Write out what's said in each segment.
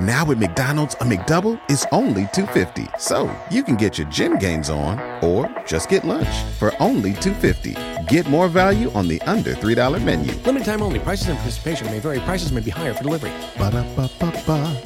Now at McDonald's, a McDouble is only $2.50. So you can get your gym gains on or just get lunch for only $2.50. Get more value on the under $3 menu. Limited time only. Prices and participation may vary. Prices may be higher for delivery. Ba-da-ba-ba-ba.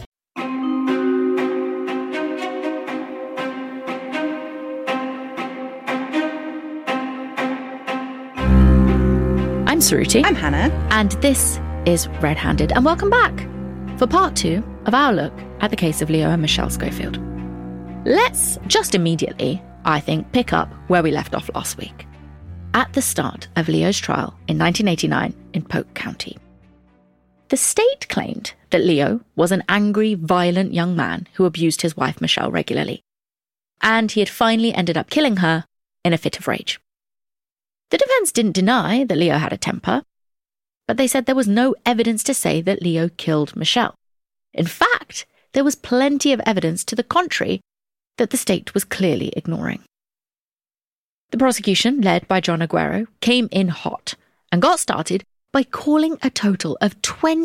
I'm Suruthi. I'm Hannah. And this is Red Handed. And welcome back for part 2 of our look at the case of Leo and Michelle Schofield. Let's just immediately, I think, pick up where we left off last week. At the start of Leo's trial in 1989 in Polk County. The state claimed that Leo was an angry, violent young man who abused his wife Michelle regularly. And he had finally ended up killing her in a fit of rage. The defense didn't deny that Leo had a temper, but they said there was no evidence to say that Leo killed Michelle. In fact, there was plenty of evidence to the contrary that the state was clearly ignoring. The prosecution, led by John Aguero, came in hot and got started by calling a total of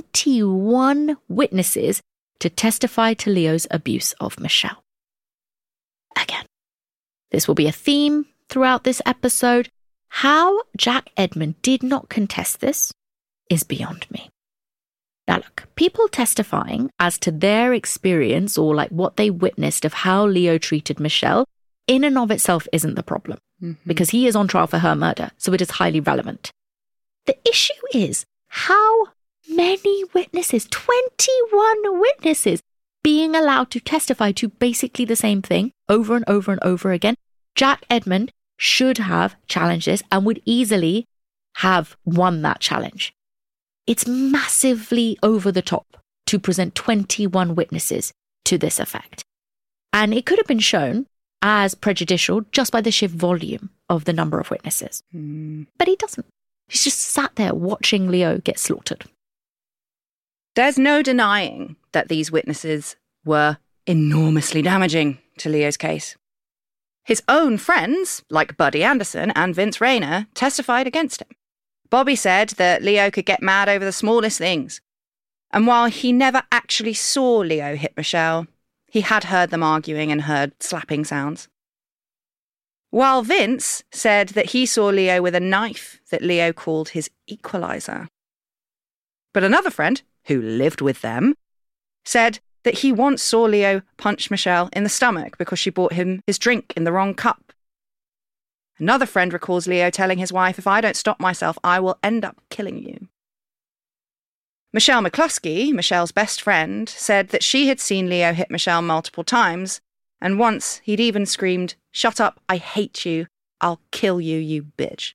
21 witnesses to testify to Leo's abuse of Michelle. Again, this will be a theme throughout this episode. How Jack Edmond did not contest this is beyond me. Now look, people testifying as to their experience or like what they witnessed of how Leo treated Michelle in and of itself isn't the problem, because he is on trial for her murder, so it is highly relevant. The issue is how many witnesses, 21 witnesses, being allowed to testify to basically the same thing over and over and over again. Jack Edmond should have challenged this and would easily have won that challenge. It's massively over the top to present 21 witnesses to this effect. And it could have been shown as prejudicial just by the sheer volume of the number of witnesses. But he doesn't. He's just sat there watching Leo get slaughtered. There's no denying that these witnesses were enormously damaging to Leo's case. His own friends, like Buddy Anderson and Vince Rayner, testified against him. Bobby said that Leo could get mad over the smallest things. And while he never actually saw Leo hit Michelle, he had heard them arguing and heard slapping sounds. While Vince said that he saw Leo with a knife that Leo called his equalizer. But another friend, who lived with them, said that he once saw Leo punch Michelle in the stomach because she bought him his drink in the wrong cup. Another friend recalls Leo telling his wife, "If I don't stop myself, I will end up killing you." Michelle McCluskey, Michelle's best friend, said that she had seen Leo hit Michelle multiple times, and once he'd even screamed, "Shut up, I hate you, I'll kill you, you bitch."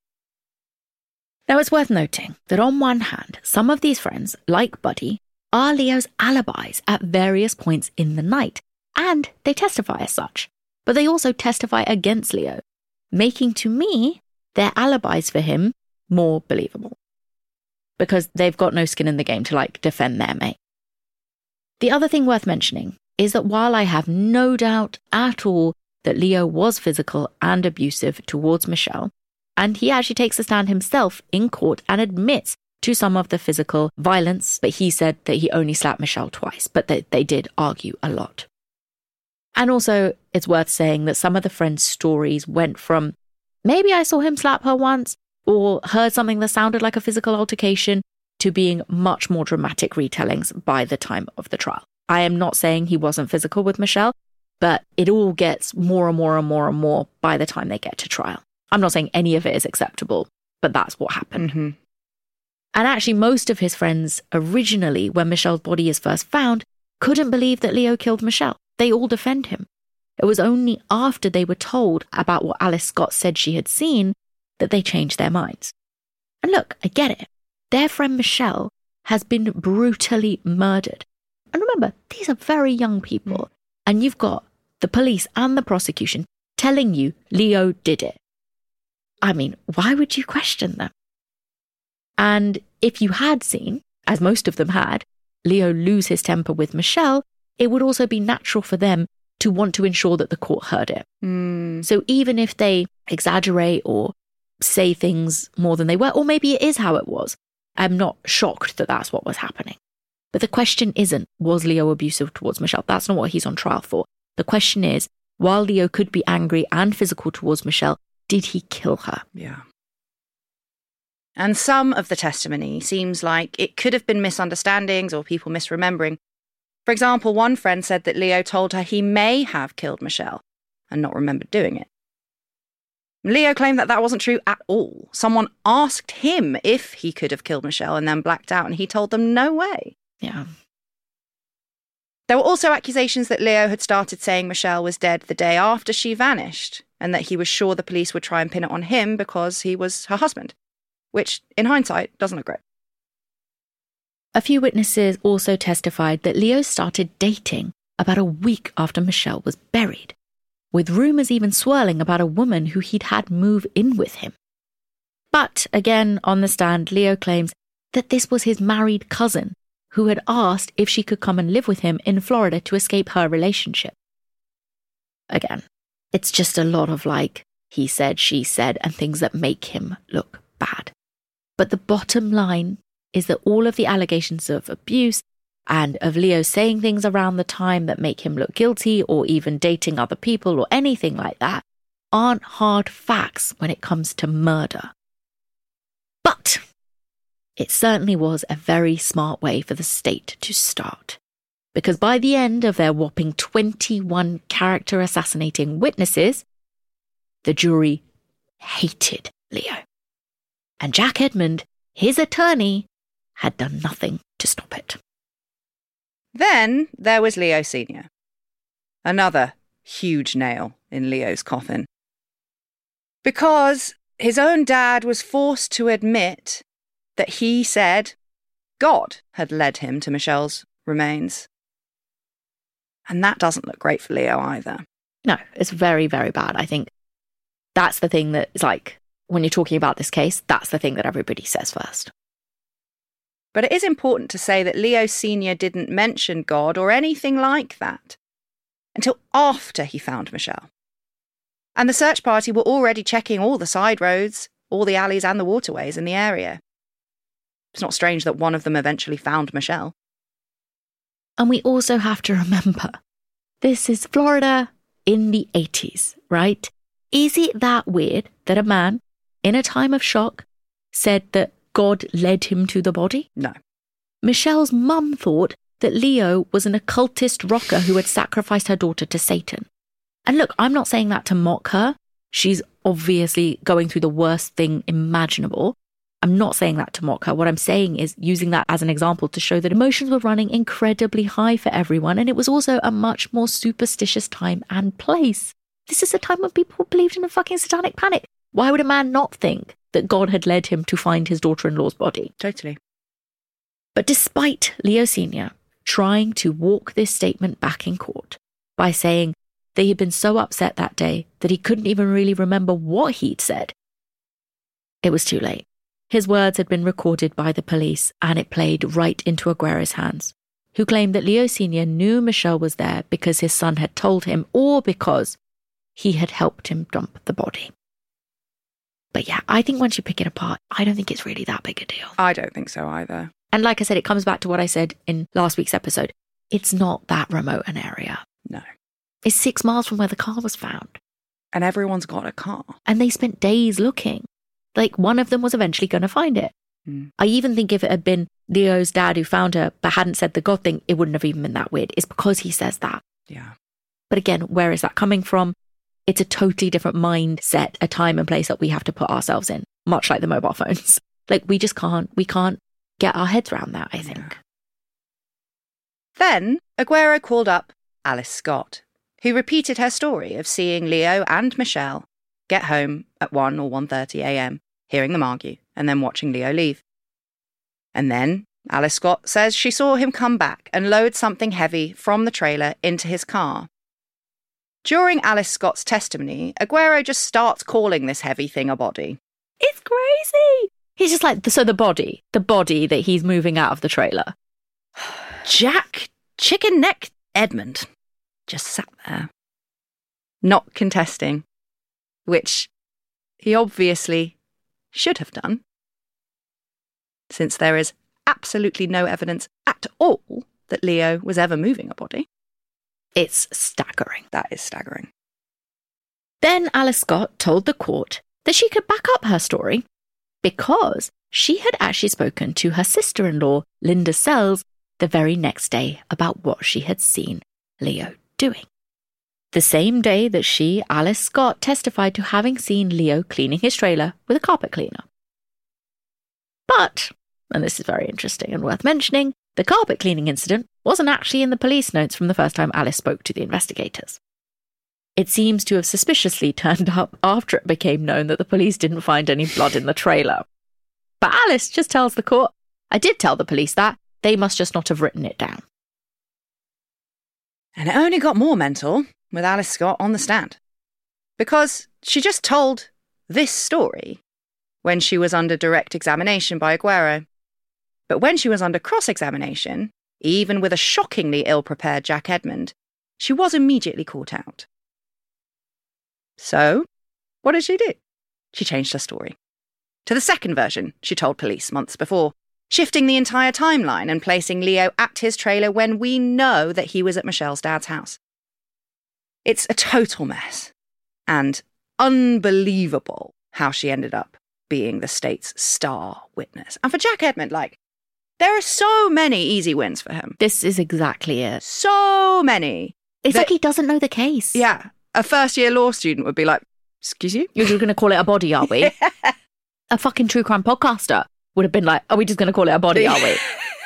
Now it's worth noting that on one hand, some of these friends, like Buddy, are Leo's alibis at various points in the night, and they testify as such. But they also testify against Leo, making to me their alibis for him more believable. Because they've got no skin in the game to defend their mate. The other thing worth mentioning is that while I have no doubt at all that Leo was physical and abusive towards Michelle, and he actually takes a stand himself in court and admits to some of the physical violence, but he said that he only slapped Michelle twice, but that they did argue a lot. And also, it's worth saying that some of the friends' stories went from, maybe I saw him slap her once, or heard something that sounded like a physical altercation, to being much more dramatic retellings by the time of the trial. I am not saying he wasn't physical with Michelle, but it all gets more and more and more and more by the time they get to trial. I'm not saying any of it is acceptable, but that's what happened. And actually, most of his friends originally, when Michelle's body is first found, couldn't believe that Leo killed Michelle. They all defend him. It was only after they were told about what Alice Scott said she had seen that they changed their minds. And look, I get it. Their friend Michelle has been brutally murdered. And remember, these are very young people. And you've got the police and the prosecution telling you Leo did it. I mean, why would you question them? And if you had seen, as most of them had, Leo lose his temper with Michelle, it would also be natural for them to want to ensure that the court heard it. So even if they exaggerate or say things more than they were, or maybe it is how it was, I'm not shocked that that's what was happening. But the question isn't, was Leo abusive towards Michelle? That's not what he's on trial for. The question is, while Leo could be angry and physical towards Michelle, did he kill her? Yeah. And some of the testimony seems like it could have been misunderstandings or people misremembering. For example, one friend said that Leo told her he may have killed Michelle and not remembered doing it. Leo claimed that that wasn't true at all. Someone asked him if he could have killed Michelle and then blacked out, and he told them no way. Yeah. There were also accusations that Leo had started saying Michelle was dead the day after she vanished, and that he was sure the police would try and pin it on him because he was her husband, which, in hindsight, doesn't look great. A few witnesses also testified that Leo started dating about a week after Michelle was buried, with rumours even swirling about a woman who he'd had move in with him. But, again, on the stand, Leo claims that this was his married cousin, who had asked if she could come and live with him in Florida to escape her relationship. Again, it's just a lot of he said, she said, and things that make him look bad. But the bottom line is that all of the allegations of abuse and of Leo saying things around the time that make him look guilty or even dating other people or anything like that aren't hard facts when it comes to murder. But it certainly was a very smart way for the state to start. Because by the end of their whopping 21 character assassinating witnesses, the jury hated Leo. And Jack Edmond, his attorney, had done nothing to stop it. Then there was Leo Sr., another huge nail in Leo's coffin. Because his own dad was forced to admit that he said God had led him to Michelle's remains. And that doesn't look great for Leo either. No, it's very, very bad. I think that's the thing that is when you're talking about this case, that's the thing that everybody says first. But it is important to say that Leo Sr. didn't mention God or anything like that until after he found Michelle. And the search party were already checking all the side roads, all the alleys and the waterways in the area. It's not strange that one of them eventually found Michelle. And we also have to remember, this is Florida in the 80s, right? Is it that weird that a man, in a time of shock, said that God led him to the body? No. Michelle's mum thought that Leo was an occultist rocker who had sacrificed her daughter to Satan. And look, I'm not saying that to mock her. She's obviously going through the worst thing imaginable. I'm not saying that to mock her. What I'm saying is using that as an example to show that emotions were running incredibly high for everyone. And it was also a much more superstitious time and place. This is a time when people believed in a fucking satanic panic. Why would a man not think that God had led him to find his daughter-in-law's body? Totally. But despite Leo Sr. trying to walk this statement back in court by saying that he'd been so upset that day that he couldn't even really remember what he'd said, it was too late. His words had been recorded by the police and it played right into Aguero's hands, who claimed that Leo Sr. knew Michelle was there because his son had told him or because he had helped him dump the body. But yeah, I think once you pick it apart, I don't think it's really that big a deal. I don't think so either. And like I said, it comes back to what I said in last week's episode. It's not that remote an area. No. It's 6 miles from where the car was found. And everyone's got a car. And they spent days looking. One of them was eventually going to find it. Mm. I even think if it had been Leo's dad who found her but hadn't said the God thing, it wouldn't have even been that weird. It's because he says that. Yeah. But again, where is that coming from? It's a totally different mindset, a time and place that we have to put ourselves in, much like the mobile phones. We can't get our heads around that, I think. Yeah. Then Aguero called up Alice Scott, who repeated her story of seeing Leo and Michelle get home at 1 or 1:30 a.m., hearing them argue, and then watching Leo leave. And then Alice Scott says she saw him come back and load something heavy from the trailer into his car. During Alice Scott's testimony, Aguero just starts calling this heavy thing a body. It's crazy! He's just so the body that he's moving out of the trailer. Jack Chicken Neck Edmond just sat there, not contesting, which he obviously should have done, since there is absolutely no evidence at all that Leo was ever moving a body. It's staggering. That is staggering. Then Alice Scott told the court that she could back up her story because she had actually spoken to her sister-in-law, Linda Sells, the very next day about what she had seen Leo doing. The same day that she, Alice Scott, testified to having seen Leo cleaning his trailer with a carpet cleaner. But, and this is very interesting and worth mentioning, the carpet cleaning incident wasn't actually in the police notes from the first time Alice spoke to the investigators. It seems to have suspiciously turned up after it became known that the police didn't find any blood in the trailer. But Alice just tells the court, I did tell the police that, they must just not have written it down. And it only got more mental with Alice Scott on the stand. Because she just told this story when she was under direct examination by Aguero. But when she was under cross-examination, even with a shockingly ill-prepared Jack Edmond, she was immediately caught out. So, what did she do? She changed her story to the second version she told police months before, shifting the entire timeline and placing Leo at his trailer when we know that he was at Michelle's dad's house. It's a total mess, and unbelievable how she ended up being the state's star witness. And for Jack Edmond, there are so many easy wins for him. This is exactly it. So many. It's like he doesn't know the case. Yeah. A first-year law student would be like, excuse you? You're just going to call it a body, are we? Yeah. A fucking true crime podcaster would have been like, are we just going to call it a body, are we?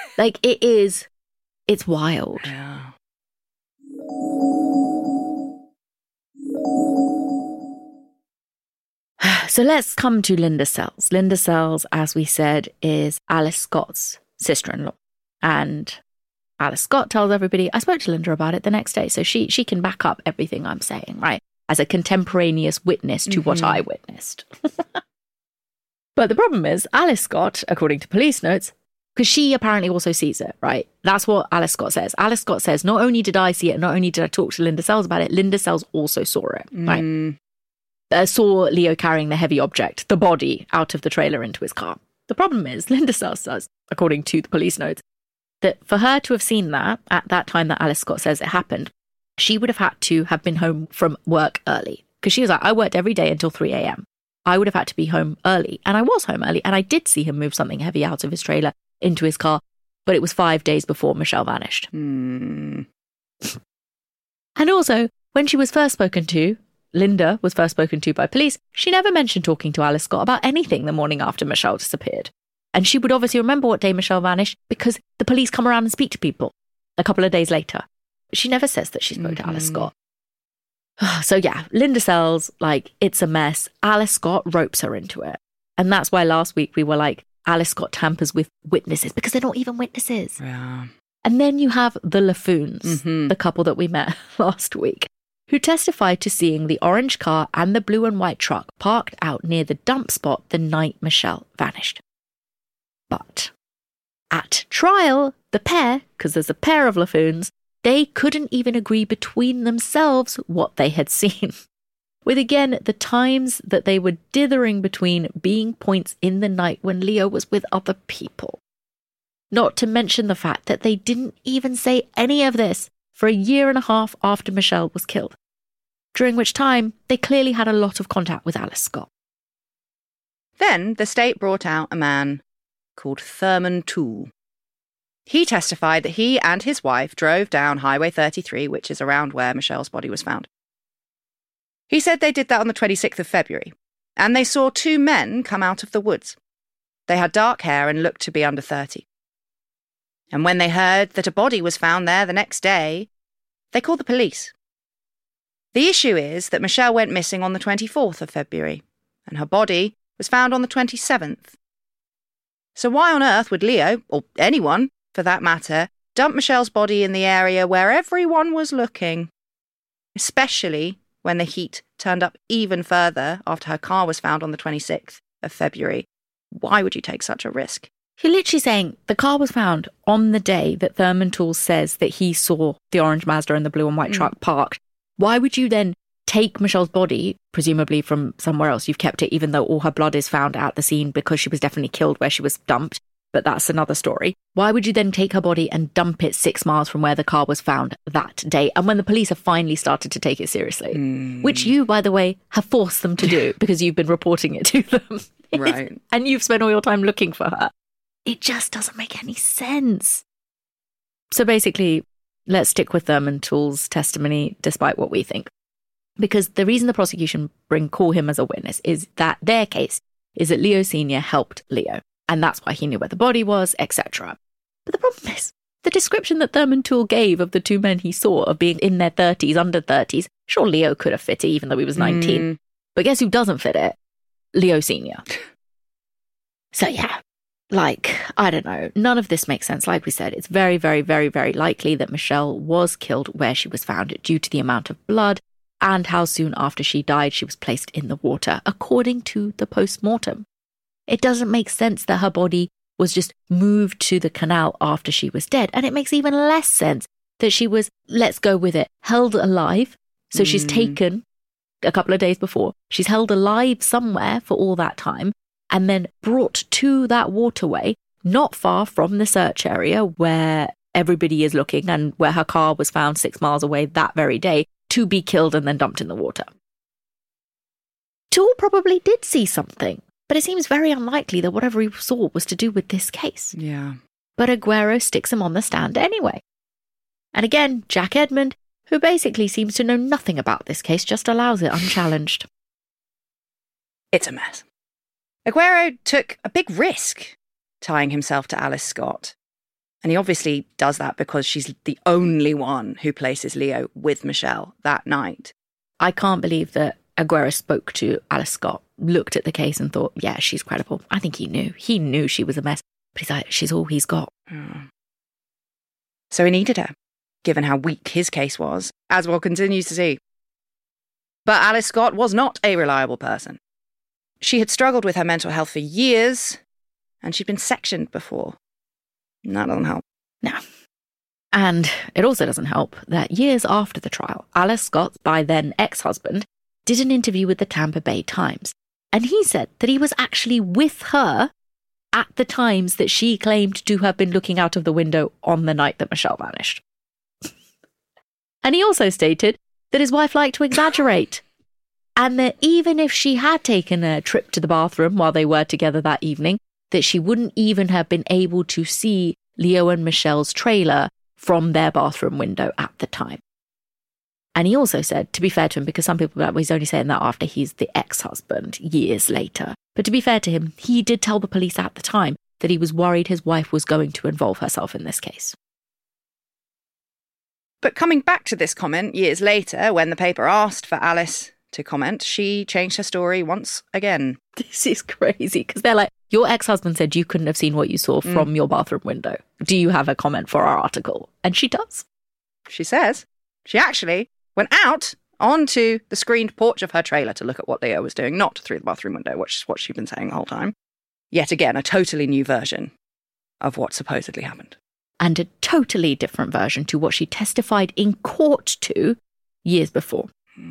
It's wild. Yeah. So let's come to Linda Sells. Linda Sells, as we said, is Alice Scott's sister-in-law. And Alice Scott tells everybody, I spoke to Linda about it the next day, so she can back up everything I'm saying, right? As a contemporaneous witness to what I witnessed. But the problem is, Alice Scott, according to police notes, because she apparently also sees it, right? That's what Alice Scott says. Alice Scott says, not only did I see it, not only did I talk to Linda Sells about it, Linda Sells also saw it, right? Saw Leo carrying the heavy object, the body, out of the trailer into his car. The problem is, Linda Sells says, according to the police notes, that for her to have seen that at that time that Alice Scott says it happened, she would have had to have been home from work early. Because she was like, I worked every day until 3 a.m. I would have had to be home early. And I was home early. And I did see him move something heavy out of his trailer into his car. But it was 5 days before Michelle vanished. And also, when she was first spoken to, Linda was first spoken to by police, she never mentioned talking to Alice Scott about anything the morning after Michelle disappeared. And she would obviously remember what day Michelle vanished because the police come around and speak to people a couple of days later. She never says that she spoke to Alice Scott. So yeah, Linda Sells, it's a mess. Alice Scott ropes her into it. And that's why last week we were like, Alice Scott tampers with witnesses because they're not even witnesses. Yeah. And then you have the Lafoons, the couple that we met last week, who testified to seeing the orange car and the blue and white truck parked out near the dump spot the night Michelle vanished. But at trial, the pair, because there's a pair of Lafoons, they couldn't even agree between themselves what they had seen. With again, the times that they were dithering between being points in the night when Leo was with other people. Not to mention the fact that they didn't even say any of this for 1.5 years after Michelle was killed, during which time they clearly had a lot of contact with Alice Scott. Then the state brought out a man called Thurman Toole. He testified that he and his wife drove down Highway 33, which is around where Michelle's body was found. He said they did that on the 26th of February, and they saw 2 men come out of the woods. They had dark hair and looked to be under 30. And when they heard that a body was found there the next day, they called the police. The issue is that Michelle went missing on the 24th of February, and her body was found on the 27th. So why on earth would Leo, or anyone for that matter, dump Michelle's body in the area where everyone was looking? Especially when the heat turned up even further after her car was found on the 26th of February. Why would you take such a risk? You're literally saying the car was found on the day that Thurman Toole says that he saw the orange Mazda and the blue and white truck parked. Why would you then take Michelle's body, presumably from somewhere else? You've kept it even though all her blood is found at the scene because she was definitely killed where she was dumped. but that's another story. Why would you then take her body and dump it 6 miles from where the car was found that day? And when the police have finally started to take it seriously, which you, by the way, have forced them to do because you've been reporting it to them. Right. And you've spent all your time looking for her. It just doesn't make any sense. So basically, let's stick with Thurman Toole's testimony, despite what we think. Because the reason the prosecution call him as a witness is that their case is that Leo Sr. helped Leo. And that's why he knew where the body was, etc. But the problem is, the description that Thurman Toole gave of the two men he saw of being in their 30s, under 30s, sure, Leo could have fit it even though he was 19. But guess who doesn't fit it? Leo Sr. So yeah, I don't know. None of this makes sense. Like we said, it's very, very, very, very likely that Michelle was killed where she was found due to the amount of blood and how soon after she died she was placed in the water, according to the post-mortem. It doesn't make sense that her body was just moved to the canal after she was dead. And it makes even less sense that she was, let's go with it, held alive. So she's taken a couple of days before. She's held alive somewhere for all that time and then brought to that waterway, not far from the search area where everybody is looking and where her car was found 6 miles away that very day, to be killed and then dumped in the water. Toole probably did see something. But it seems very unlikely that whatever he saw was to do with this case. Yeah. But Aguero sticks him on the stand anyway. And again, Jack Edmond, who basically seems to know nothing about this case, just allows it unchallenged. It's a mess. Aguero took a big risk tying himself to Alice Scott. And he obviously does that because she's the only one who places Leo with Michelle that night. I can't believe that Aguero spoke to Alice Scott, looked at the case and thought, yeah, she's credible. I think he knew. He knew she was a mess. But he's like, she's all he's got. So he needed her, given how weak his case was, as we'll continue to see. But Alice Scott was not a reliable person. She had struggled with her mental health for years, and she'd been sectioned before. And that doesn't help. No. And it also doesn't help that years after the trial, Alice Scott's by then ex-husband did an interview with the Tampa Bay Times. And he said that he was actually with her at the times that she claimed to have been looking out of the window on the night that Michelle vanished. And he also stated that his wife liked to exaggerate. And that even if she had taken a trip to the bathroom while they were together that evening, that she wouldn't even have been able to see Leo and Michelle's trailer from their bathroom window at the time. And he also said, to be fair to him, because some people are like, well, he's only saying that after he's the ex-husband years later. But to be fair to him, he did tell the police at the time that he was worried his wife was going to involve herself in this case. But coming back to this comment years later, when the paper asked for Alice to comment, she changed her story once again. This is crazy, because they're like, your ex-husband said you couldn't have seen what you saw from your bathroom window. Do you have a comment for our article? And she does. She says she actually went out onto the screened porch of her trailer to look at what Leo was doing, not through the bathroom window, which is what she'd been saying the whole time. Yet again, a totally new version of what supposedly happened. And a totally different version to what she testified in court to years before.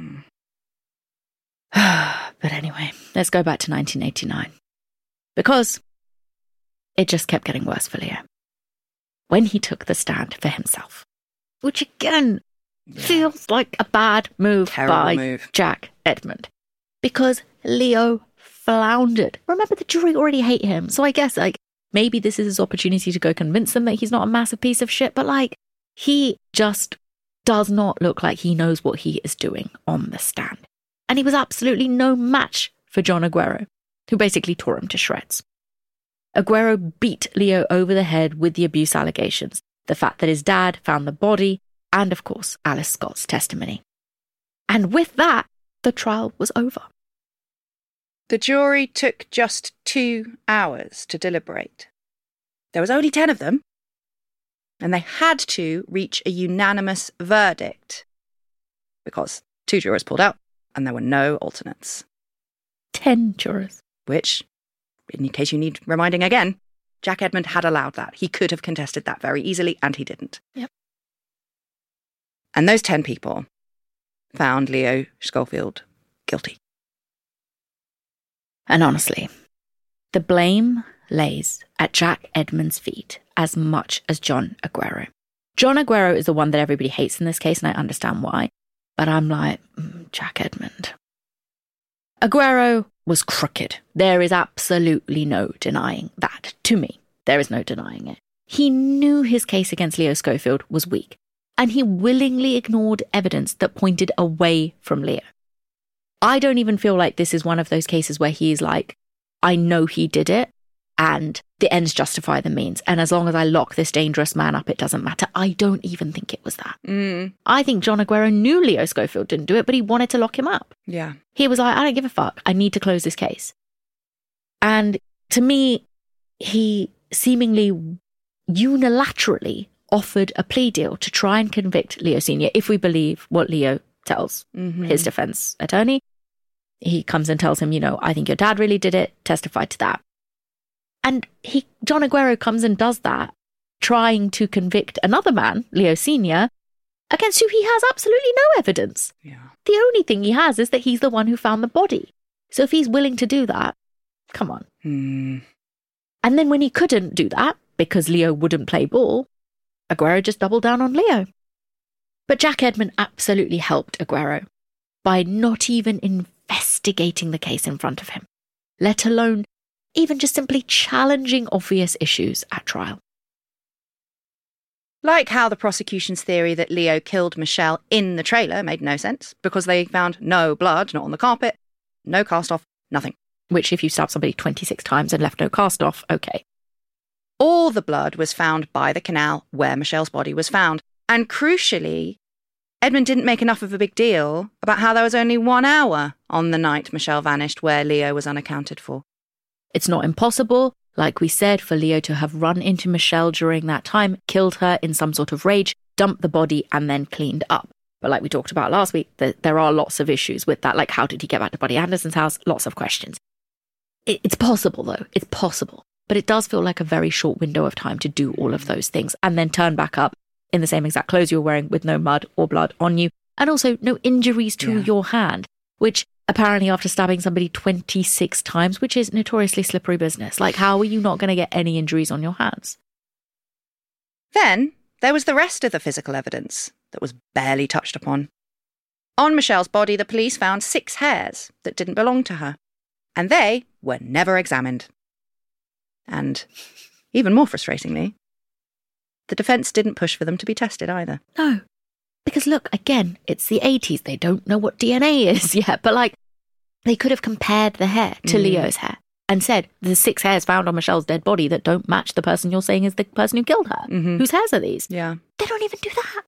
But anyway, let's go back to 1989. Because it just kept getting worse for Leo. When he took the stand for himself. Which again feels like a bad move by Jack Edmond. Because Leo floundered. Remember, the jury already hate him. So I guess maybe this is his opportunity to go convince them that he's not a massive piece of shit. But he just does not look like he knows what he is doing on the stand. And he was absolutely no match for John Aguero, who basically tore him to shreds. Aguero beat Leo over the head with the abuse allegations, the fact that his dad found the body, and of course, Alice Scott's testimony. And with that, the trial was over. The jury took just 2 hours to deliberate. There was only 10 of them, and they had to reach a unanimous verdict because 2 jurors pulled out and there were no alternates. 10 jurors. Which, in case you need reminding again, Jack Edmond had allowed that. He could have contested that very easily, and he didn't. Yep. And those 10 people found Leo Schofield guilty. And honestly, the blame lays at Jack Edmund's feet as much as John Aguero. John Aguero is the one that everybody hates in this case, and I understand why. But I'm like, Jack Edmund. Aguero was crooked. There is absolutely no denying that. To me, there is no denying it. He knew his case against Leo Schofield was weak, and he willingly ignored evidence that pointed away from Leo. I don't even feel like this is one of those cases where he's like, I know he did it, and the ends justify the means. And as long as I lock this dangerous man up, it doesn't matter. I don't even think it was that. I think John Aguero knew Leo Schofield didn't do it, but he wanted to lock him up. Yeah. He was like, I don't give a fuck. I need to close this case. And to me, he seemingly unilaterally offered a plea deal to try and convict Leo Sr., if we believe what Leo tells his defense attorney. He comes and tells him, you know, I think your dad really did it, testify to that. And John Aguero comes and does that, trying to convict another man, Leo Sr., against who he has absolutely no evidence. Yeah. The only thing he has is that he's the one who found the body. So if he's willing to do that, come on. And then when he couldn't do that, because Leo wouldn't play ball, Aguero just doubled down on Leo. But Jack Edmund absolutely helped Aguero by not even investigating the case in front of him, let alone even just simply challenging obvious issues at trial. Like how the prosecution's theory that Leo killed Michelle in the trailer made no sense because they found no blood, not on the carpet, no cast off, nothing. Which if you stabbed somebody 26 times and left no cast off, okay. All the blood was found by the canal where Michelle's body was found. And crucially, Edmund didn't make enough of a big deal about how there was only 1 hour on the night Michelle vanished where Leo was unaccounted for. It's not impossible, like we said, for Leo to have run into Michelle during that time, killed her in some sort of rage, dumped the body, and then cleaned up. But like we talked about last week, there are lots of issues with that. Like, how did he get back to Buddy Anderson's house? Lots of questions. It's possible, though. It's possible. But it does feel like a very short window of time to do all of those things and then turn back up in the same exact clothes you were wearing with no mud or blood on you, and also no injuries to your hand, which apparently after stabbing somebody 26 times, which is notoriously slippery business. Like, how are you not going to get any injuries on your hands? Then there was the rest of the physical evidence that was barely touched upon. On Michelle's body, the police found 6 hairs that didn't belong to her, and they were never examined. And even more frustratingly, the defence didn't push for them to be tested either. No. Because look, again, it's the 80s. They don't know what DNA is yet. But like, they could have compared the hair to Leo's hair and said, there's 6 hairs found on Michelle's dead body that don't match the person you're saying is the person who killed her. Whose hairs are these? Yeah. They don't even do that.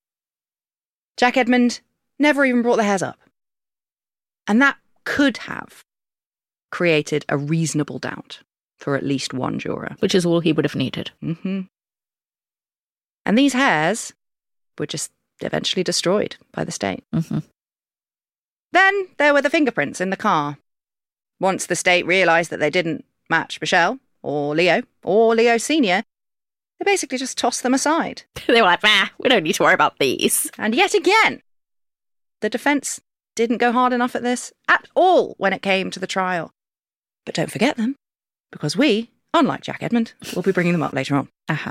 Jack Edmund never even brought the hairs up. And that could have created a reasonable doubt for at least one juror. Which is all he would have needed. And these hairs were just eventually destroyed by the state. Then there were the fingerprints in the car. Once the state realised that they didn't match Michelle, or Leo Sr., they basically just tossed them aside. They were like, we don't need to worry about these. And yet again, the defence didn't go hard enough at this at all when it came to the trial. But don't forget them, because we, unlike Jack Edmund, will be bringing them up later on.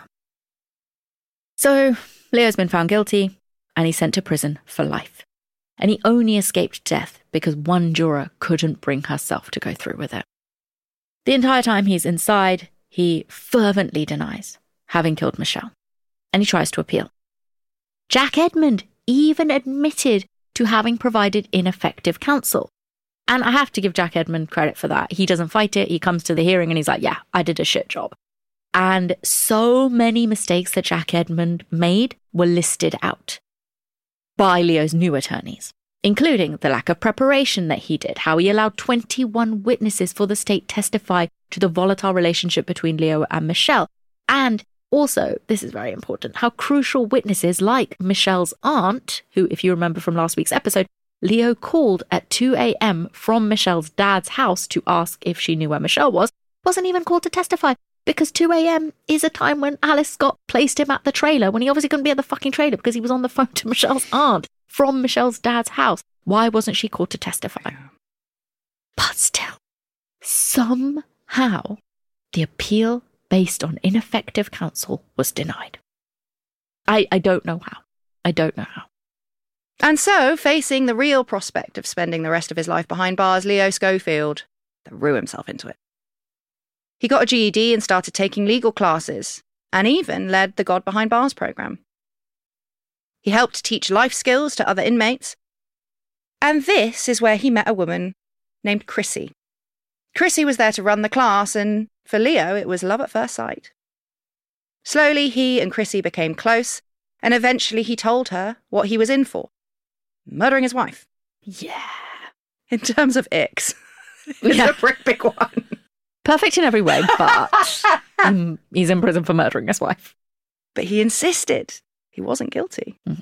So, Leo's been found guilty, and he's sent to prison for life. And he only escaped death because one juror couldn't bring herself to go through with it. The entire time he's inside, he fervently denies having killed Michelle, and he tries to appeal. Jack Edmund even admitted to having provided ineffective counsel. And I have to give Jack Edmund credit for that. He doesn't fight it. He comes to the hearing and he's like, yeah, I did a shit job. And so many mistakes that Jack Edmund made were listed out by Leo's new attorneys, including the lack of preparation that he did, how he allowed 21 witnesses for the state testify to the volatile relationship between Leo and Michelle. And also, this is very important, how crucial witnesses like Michelle's aunt, who, if you remember from last week's episode, Leo called at 2 a.m. from Michelle's dad's house to ask if she knew where Michelle was, wasn't even called to testify because 2 a.m. is a time when Alice Scott placed him at the trailer when he obviously couldn't be at the fucking trailer because he was on the phone to Michelle's aunt from Michelle's dad's house. Why wasn't she called to testify? But still, somehow, the appeal based on ineffective counsel was denied. I don't know how. I don't know how. And so, facing the real prospect of spending the rest of his life behind bars, Leo Schofield threw himself into it. He got a GED and started taking legal classes, and even led the God Behind Bars program. He helped teach life skills to other inmates, and this is where he met a woman named Chrissy. Chrissy was there to run the class, and for Leo, it was love at first sight. Slowly, he and Chrissy became close, and eventually he told her what he was in for. Murdering his wife. Yeah. In terms of icks, it's a pretty big one. Perfect in every way, but he's in prison for murdering his wife. But he insisted he wasn't guilty. Mm.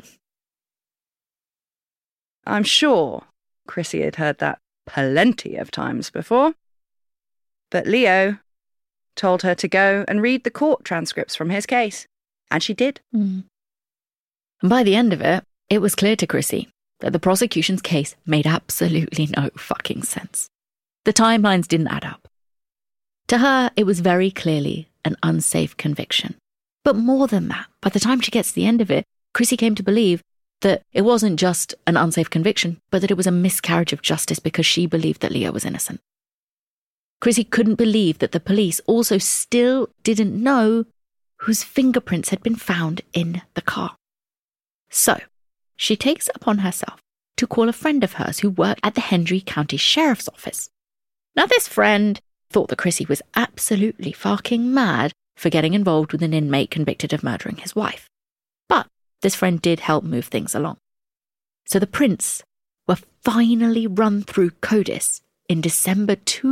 I'm sure Chrissy had heard that plenty of times before. But Leo told her to go and read the court transcripts from his case. And she did. Mm. And by the end of it, it was clear to Chrissy that the prosecution's case made absolutely no fucking sense. The timelines didn't add up. To her, it was very clearly an unsafe conviction. But more than that, by the time she gets to the end of it, Chrissy came to believe that it wasn't just an unsafe conviction, but that it was a miscarriage of justice because she believed that Leo was innocent. Chrissy couldn't believe that the police also still didn't know whose fingerprints had been found in the car. So, she takes it upon herself to call a friend of hers who worked at the Hendry County Sheriff's Office. Now, this friend thought that Chrissy was absolutely fucking mad for getting involved with an inmate convicted of murdering his wife. But this friend did help move things along. So the prints were finally run through CODIS in December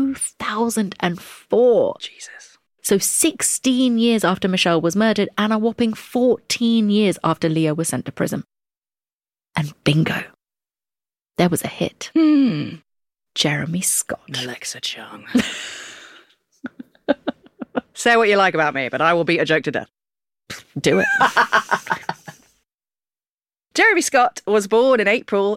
2004. Jesus. So 16 years after Michelle was murdered and a whopping 14 years after Leo was sent to prison. And bingo. There was a hit. Jeremy Scott. Alexa Chung. Say what you like about me, but I will beat a joke to death. Do it. Jeremy Scott was born in April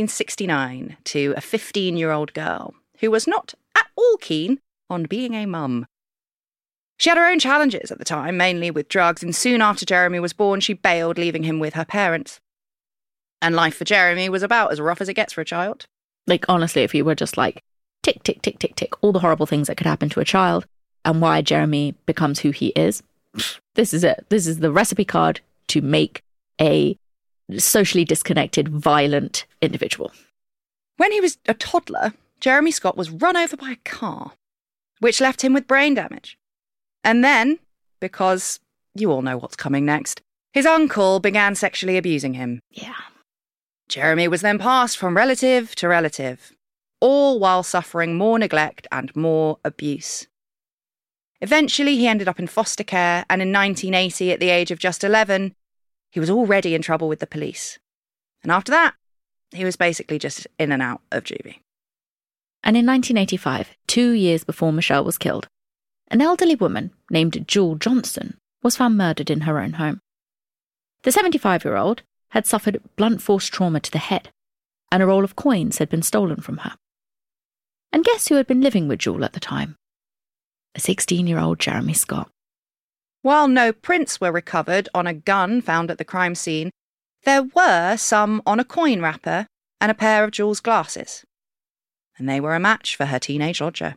1969 to a 15-year-old girl who was not at all keen on being a mum. She had her own challenges at the time, mainly with drugs, and soon after Jeremy was born, she bailed, leaving him with her parents. And life for Jeremy was about as rough as it gets for a child. Like, honestly, if you were just like, tick, tick, tick, tick, tick, all the horrible things that could happen to a child and why Jeremy becomes who he is, this is it. This is the recipe card to make a socially disconnected, violent individual. When he was a toddler, Jeremy Scott was run over by a car, which left him with brain damage. And then, because you all know what's coming next, his uncle began sexually abusing him. Yeah. Jeremy was then passed from relative to relative, all while suffering more neglect and more abuse. Eventually, he ended up in foster care, and in 1980, at the age of just 11, he was already in trouble with the police. And after that, he was basically just in and out of juvie. And in 1985, 2 years before Michelle was killed, an elderly woman named Jewel Johnson was found murdered in her own home. The 75-year-old had suffered blunt force trauma to the head, and a roll of coins had been stolen from her. And guess who had been living with Jewel at the time? A 16-year-old Jeremy Scott. While no prints were recovered on a gun found at the crime scene, there were some on a coin wrapper and a pair of Jewel's glasses. And they were a match for her teenage lodger.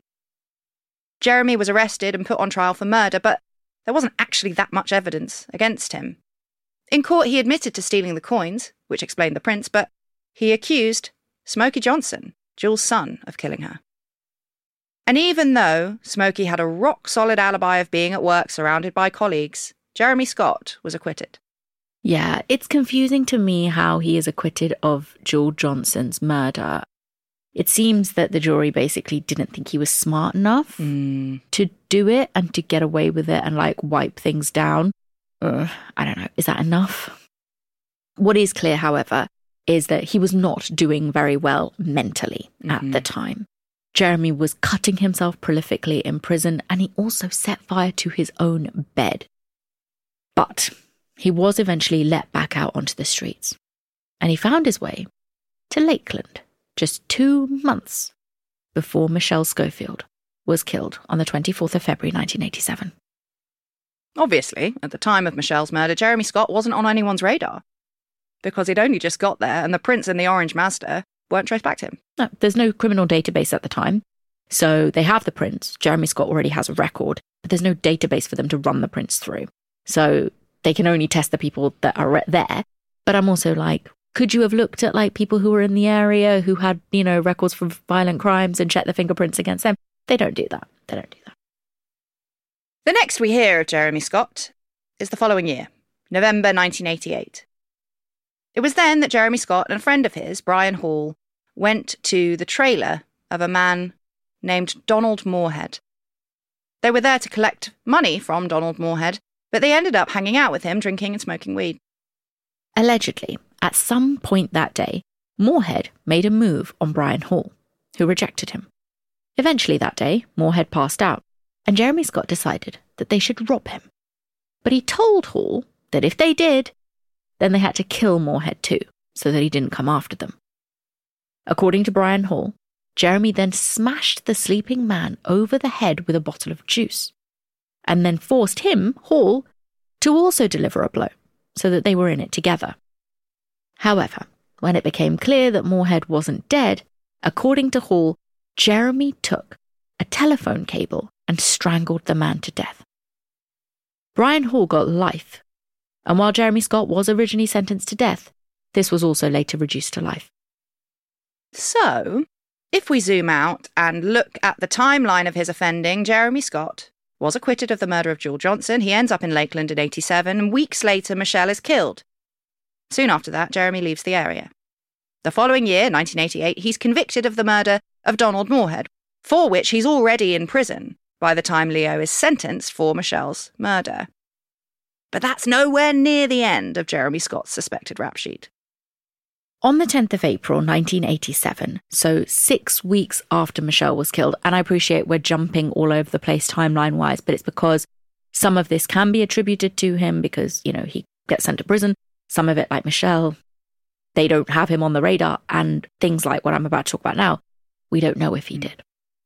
Jeremy was arrested and put on trial for murder, but there wasn't actually that much evidence against him. In court, he admitted to stealing the coins, which explained the prints, but he accused Smokey Johnson, Jewel's son, of killing her. And even though Smokey had a rock-solid alibi of being at work surrounded by colleagues, Jeremy Scott was acquitted. Yeah, it's confusing to me how he is acquitted of Jewel Johnson's murder. It seems that the jury basically didn't think he was smart enough to do it and to get away with it and, like, wipe things down. I don't know. Is that enough? What is clear, however, is that he was not doing very well mentally at the time. Jeremy was cutting himself prolifically in prison, and he also set fire to his own bed. But he was eventually let back out onto the streets, and he found his way to Lakeland just 2 months before Michelle Schofield was killed on the 24th of February 1987. Obviously, at the time of Michelle's murder, Jeremy Scott wasn't on anyone's radar, because he'd only just got there and the prints in the orange Mazda weren't traced back to him. No, there's no criminal database at the time. So they have the prints. Jeremy Scott already has a record, but there's no database for them to run the prints through. So they can only test the people that are there. But I'm also like, could you have looked at like people who were in the area who had, records for violent crimes and checked the fingerprints against them? They don't do that. They don't do that. The next we hear of Jeremy Scott is the following year, November 1988. It was then that Jeremy Scott and a friend of his, Brian Hall, went to the trailer of a man named Donald Moorhead. They were there to collect money from Donald Moorhead, but they ended up hanging out with him, drinking and smoking weed. Allegedly, at some point that day, Moorhead made a move on Brian Hall, who rejected him. Eventually that day, Moorhead passed out, and Jeremy Scott decided that they should rob him. But he told Hall that if they did, then they had to kill Moorhead too, so that he didn't come after them. According to Brian Hall, Jeremy then smashed the sleeping man over the head with a bottle of juice, and then forced him, Hall, to also deliver a blow, so that they were in it together. However, when it became clear that Moorhead wasn't dead, according to Hall, Jeremy took a telephone cable and strangled the man to death. Brian Hall got life, and while Jeremy Scott was originally sentenced to death, this was also later reduced to life. So, if we zoom out and look at the timeline of his offending, Jeremy Scott was acquitted of the murder of Jewel Johnson. He ends up in Lakeland in 87, and weeks later, Michelle is killed. Soon after that, Jeremy leaves the area. The following year, 1988, he's convicted of the murder of Donald Moorhead, for which he's already in prison by the time Leo is sentenced for Michelle's murder. But that's nowhere near the end of Jeremy Scott's suspected rap sheet. On the 10th of April 1987, so 6 weeks after Michelle was killed, and I appreciate we're jumping all over the place timeline-wise, but it's because some of this can be attributed to him because, he gets sent to prison. Some of it, like Michelle, they don't have him on the radar, and things like what I'm about to talk about now, we don't know if he did.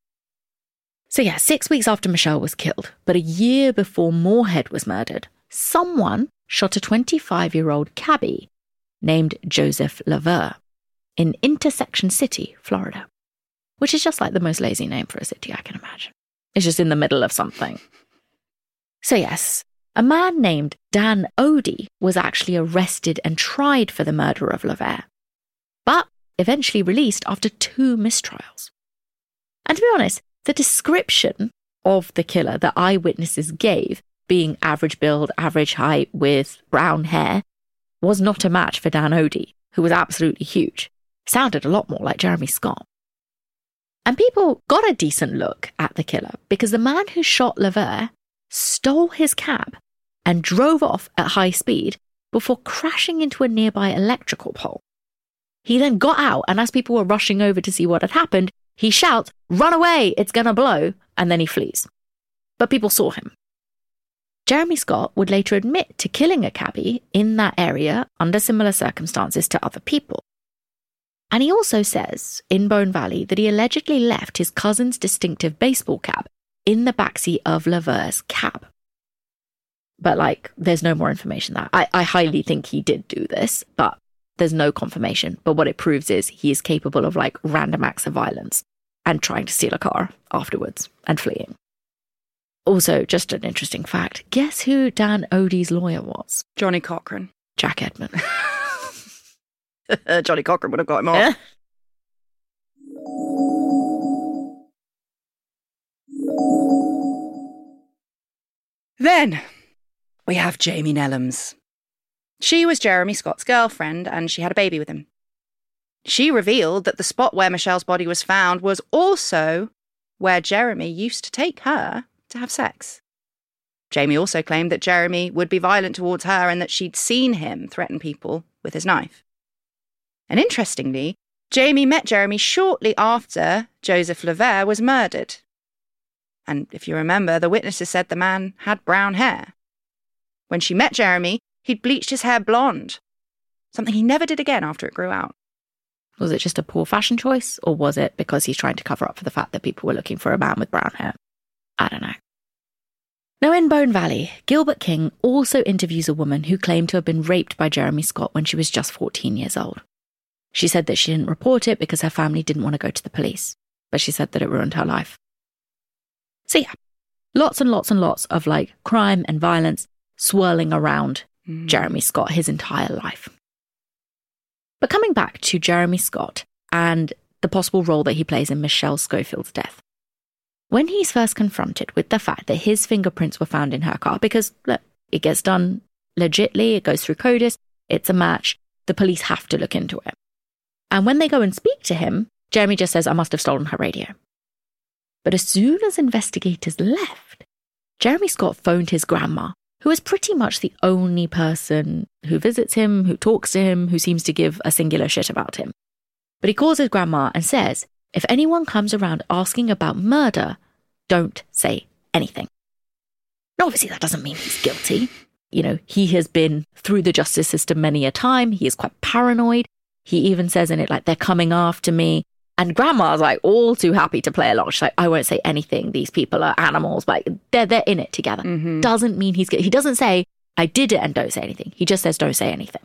So 6 weeks after Michelle was killed, but a year before Moorhead was murdered, someone shot a 25-year-old cabbie named Joseph LaVer in Intersection City, Florida, which is just like the most lazy name for a city I can imagine. It's just in the middle of something. So yes, a man named Dan Odie was actually arrested and tried for the murder of LaVer, but eventually released after 2 mistrials. And to be honest, the description of the killer that eyewitnesses gave, being average build, average height with brown hair, was not a match for Dan Odie, who was absolutely huge. Sounded a lot more like Jeremy Scott. And people got a decent look at the killer because the man who shot LaVer stole his cab and drove off at high speed before crashing into a nearby electrical pole. He then got out, and as people were rushing over to see what had happened, he shouts, "Run away, it's gonna blow," and then he flees. But people saw him. Jeremy Scott would later admit to killing a cabbie in that area under similar circumstances to other people. And he also says, in Bone Valley, that he allegedly left his cousin's distinctive baseball cap in the backseat of LaVer's cab. But, there's no more information than that. I highly think he did do this, but there's no confirmation. But what it proves is he is capable of, random acts of violence and trying to steal a car afterwards and fleeing. Also, just an interesting fact, guess who Dan Odie's lawyer was? Johnny Cochran. Jack Edmond. Johnny Cochran would have got him off. Then we have Jamie Nellums. She was Jeremy Scott's girlfriend, and she had a baby with him. She revealed that the spot where Michelle's body was found was also where Jeremy used to take her to have sex. Jamie also claimed that Jeremy would be violent towards her and that she'd seen him threaten people with his knife. And interestingly, Jamie met Jeremy shortly after Joseph LaVer was murdered. And if you remember, the witnesses said the man had brown hair. When she met Jeremy, he'd bleached his hair blonde, something he never did again after it grew out. Was it just a poor fashion choice, or was it because he's trying to cover up for the fact that people were looking for a man with brown hair? I don't know. Now, in Bone Valley, Gilbert King also interviews a woman who claimed to have been raped by Jeremy Scott when she was just 14 years old. She said that she didn't report it because her family didn't want to go to the police, but she said that it ruined her life. So yeah, lots and lots and lots of like crime and violence swirling around Jeremy Scott his entire life. But coming back to Jeremy Scott and the possible role that he plays in Michelle Scofield's death. When he's first confronted with the fact that his fingerprints were found in her car, because look, it gets done legitly, it goes through CODIS, it's a match, the police have to look into it. And when they go and speak to him, Jeremy just says, I must have stolen her radio. But as soon as investigators left, Jeremy Scott phoned his grandma, who is pretty much the only person who visits him, who talks to him, who seems to give a singular shit about him. But he calls his grandma and says, if anyone comes around asking about murder, don't say anything. Now, obviously, that doesn't mean he's guilty. You know, he has been through the justice system many a time. He is quite paranoid. He even says in it, like, they're coming after me. And grandma's like all too happy to play along. She's like, I won't say anything. These people are animals. Like, they're in it together. Doesn't mean he's guilty. He doesn't say, I did it and don't say anything. He just says, don't say anything.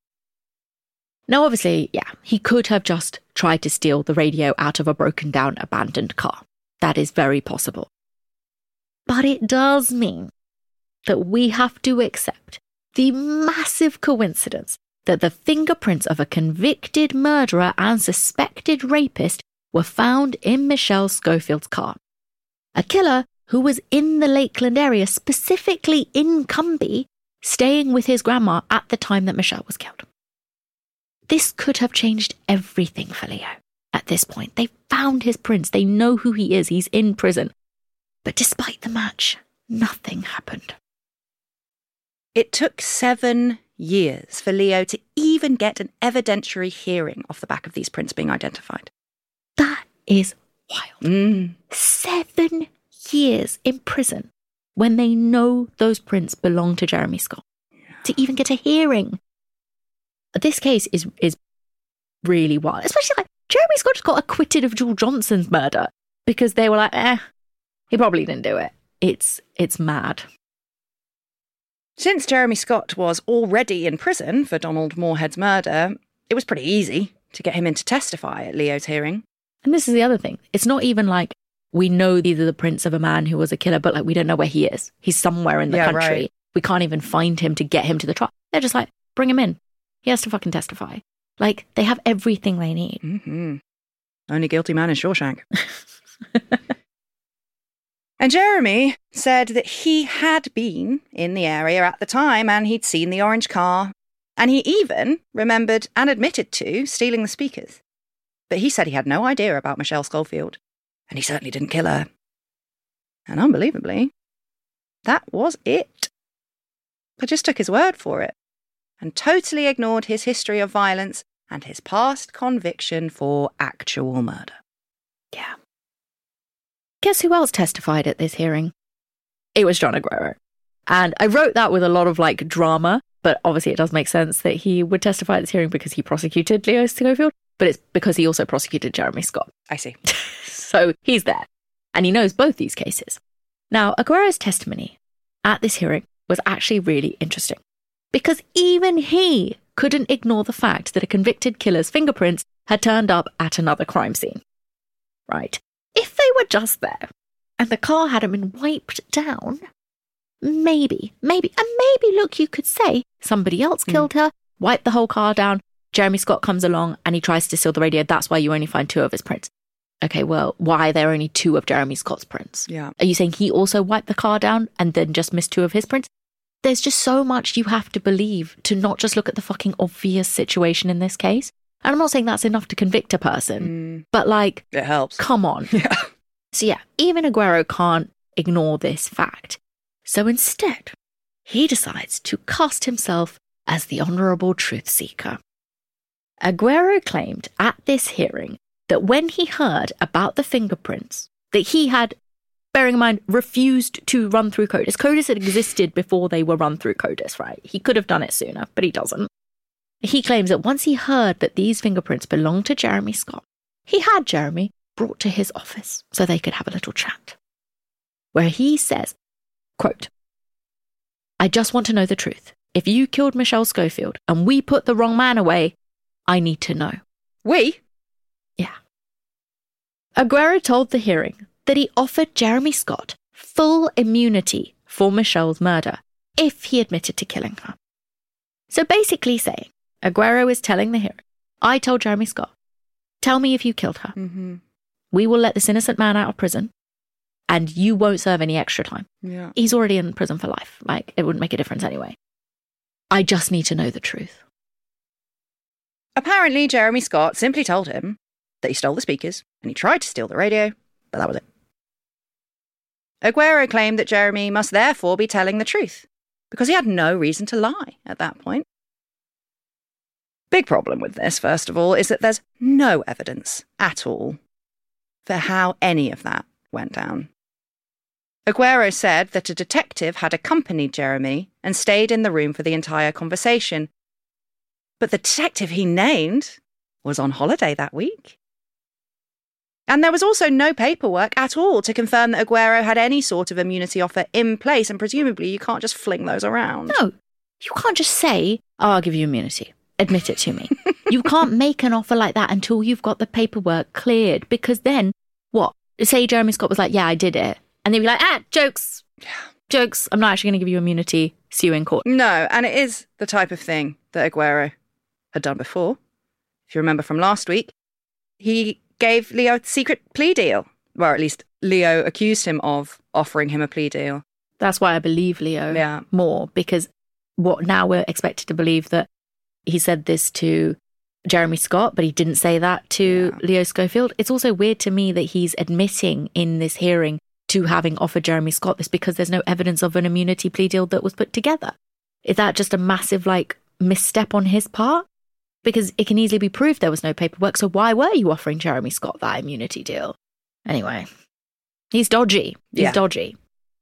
Now, obviously, yeah, he could have just tried to steal the radio out of a broken down, abandoned car. That is very possible. But it does mean that we have to accept the massive coincidence that the fingerprints of a convicted murderer and suspected rapist were found in Michelle Scofield's car. A killer who was in the Lakeland area, specifically in Cumbie, staying with his grandma at the time that Michelle was killed. This could have changed everything for Leo. At this point, they found his prints. They know who he is. He's in prison. But despite the match, nothing happened. It took 7 years for Leo to even get an evidentiary hearing off the back of these prints being identified. That is wild. 7 years in prison when they know those prints belong to Jeremy Scott. To even get a hearing. This case is really wild. Especially like Jeremy Scott just got acquitted of Jewel Johnson's murder because they were like, he probably didn't do it. It's mad. Since Jeremy Scott was already in prison for Donald Moorhead's murder, it was pretty easy to get him in to testify at Leo's hearing. And this is the other thing. It's not even like we know these are the prints of a man who was a killer, but like we don't know where he is. He's somewhere in the country. Right. We can't even find him to get him to the trial. They're just like, bring him in. He has to fucking testify. Like, they have everything they need. Only guilty man is Shawshank. And Jeremy said that he had been in the area at the time and he'd seen the orange car. And he even remembered and admitted to stealing the speakers. But he said he had no idea about Michelle Schofield. And he certainly didn't kill her. And unbelievably, that was it. I just took his word for it. And totally ignored his history of violence and his past conviction for actual murder. Yeah. Guess who else testified at this hearing? It was John Aguero. And I wrote that with a lot of like drama, but obviously it does make sense that he would testify at this hearing because he prosecuted Leo Schofield, but it's because he also prosecuted Jeremy Scott. I see. So he's there, and he knows both these cases. Now, Aguero's testimony at this hearing was actually really interesting. Because even he couldn't ignore the fact that a convicted killer's fingerprints had turned up at another crime scene. Right? If they were just there, and the car hadn't been wiped down, maybe, look, you could say somebody else killed her, wiped the whole car down, Jeremy Scott comes along and he tries to steal the radio, that's why you only find 2 of his prints. Okay, well, why are there only 2 of Jeremy Scott's prints? Yeah. Are you saying he also wiped the car down and then just missed 2 of his prints? There's just so much you have to believe to not just look at the fucking obvious situation in this case. And I'm not saying that's enough to convict a person, but like... It helps. Come on. Yeah. So yeah, even Aguero can't ignore this fact. So instead, he decides to cast himself as the honourable truth seeker. Aguero claimed at this hearing that when he heard about the fingerprints, that he had, bearing in mind, refused to run through CODIS. CODIS had existed before they were run through CODIS, right? He could have done it sooner, but he doesn't. He claims that once he heard that these fingerprints belonged to Jeremy Scott, he had Jeremy brought to his office so they could have a little chat, where he says, quote, "I just want to know the truth. If you killed Michelle Schofield and we put the wrong man away, I need to know." We? Yeah. Aguero told the hearing that he offered Jeremy Scott full immunity for Michelle's murder if he admitted to killing her. So basically saying, Aguero is telling the hearing, I told Jeremy Scott, tell me if you killed her. Mm-hmm. We will let this innocent man out of prison and you won't serve any extra time. Yeah. He's already in prison for life. Like, it wouldn't make a difference anyway. I just need to know the truth. Apparently, Jeremy Scott simply told him that he stole the speakers and he tried to steal the radio, but that was it. Aguero claimed that Jeremy must therefore be telling the truth because he had no reason to lie at that point. Big problem with this, first of all, is that there's no evidence at all for how any of that went down. Aguero said that a detective had accompanied Jeremy and stayed in the room for the entire conversation. But the detective he named was on holiday that week. And there was also no paperwork at all to confirm that Aguero had any sort of immunity offer in place, and presumably you can't just fling those around. No, you can't just say, oh, I'll give you immunity. Admit it to me. You can't make an offer like that until you've got the paperwork cleared, because then, what? Say Jeremy Scott was like, yeah, I did it. And they'd be like, jokes. Jokes. I'm not actually going to give you immunity. See you in court. No, and it is the type of thing that Aguero had done before. If you remember from last week, he gave Leo a secret plea deal. Or at least Leo accused him of offering him a plea deal. That's why I believe Leo more, because now we're expected to believe that he said this to Jeremy Scott, but he didn't say that to Leo Schofield. It's also weird to me that he's admitting in this hearing to having offered Jeremy Scott this because there's no evidence of an immunity plea deal that was put together. Is that just a massive, misstep on his part? Because it can easily be proved there was no paperwork, so why were you offering Jeremy Scott that immunity deal? Anyway, he's dodgy. He's dodgy.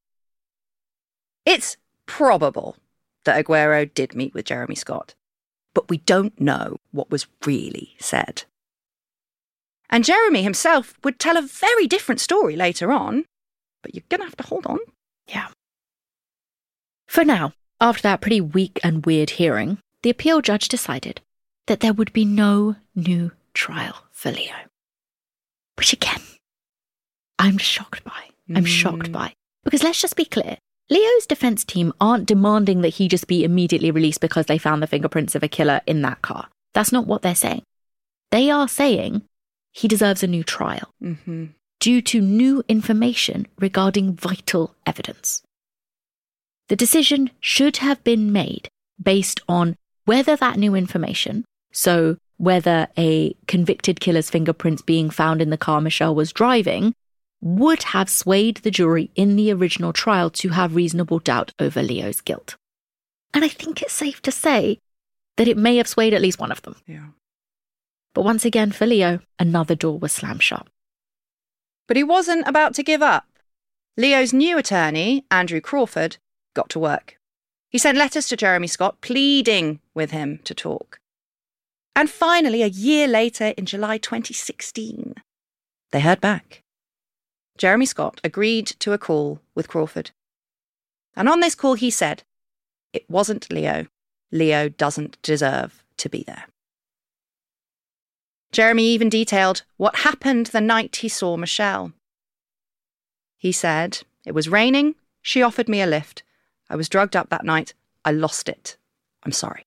It's probable that Aguero did meet with Jeremy Scott, but we don't know what was really said. And Jeremy himself would tell a very different story later on, but you're going to have to hold on. Yeah. For now, after that pretty weak and weird hearing, the appeal judge decided that there would be no new trial for Leo. Which again, I'm shocked by. I'm shocked by. Because let's just be clear, Leo's defense team aren't demanding that he just be immediately released because they found the fingerprints of a killer in that car. That's not what they're saying. They are saying he deserves a new trial due to new information regarding vital evidence. The decision should have been made based on whether that new information, so whether a convicted killer's fingerprints being found in the car Michelle was driving, would have swayed the jury in the original trial to have reasonable doubt over Leo's guilt. And I think it's safe to say that it may have swayed at least one of them. Yeah. But once again, for Leo, another door was slammed shut. But he wasn't about to give up. Leo's new attorney, Andrew Crawford, got to work. He sent letters to Jeremy Scott pleading with him to talk. And finally, a year later, in July 2016, they heard back. Jeremy Scott agreed to a call with Crawford. And on this call, he said, it wasn't Leo. Leo doesn't deserve to be there. Jeremy even detailed what happened the night he saw Michelle. He said, it was raining. She offered me a lift. I was drugged up that night. I lost it. I'm sorry.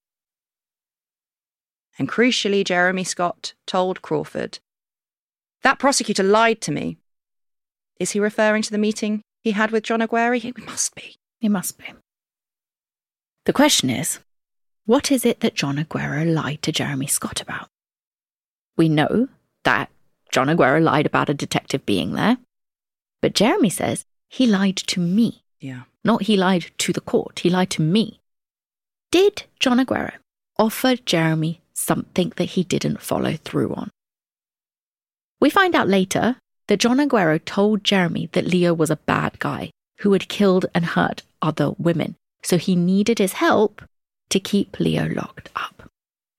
And crucially, Jeremy Scott told Crawford, that prosecutor lied to me. Is he referring to the meeting he had with John Aguero? It must be. It must be. The question is, what is it that John Aguero lied to Jeremy Scott about? We know that John Aguero lied about a detective being there, but Jeremy says he lied to me. Yeah. Not he lied to the court, he lied to me. Did John Aguero offer Jeremy something that he didn't follow through on? We find out later that John Aguero told Jeremy that Leo was a bad guy who had killed and hurt other women, so he needed his help to keep Leo locked up.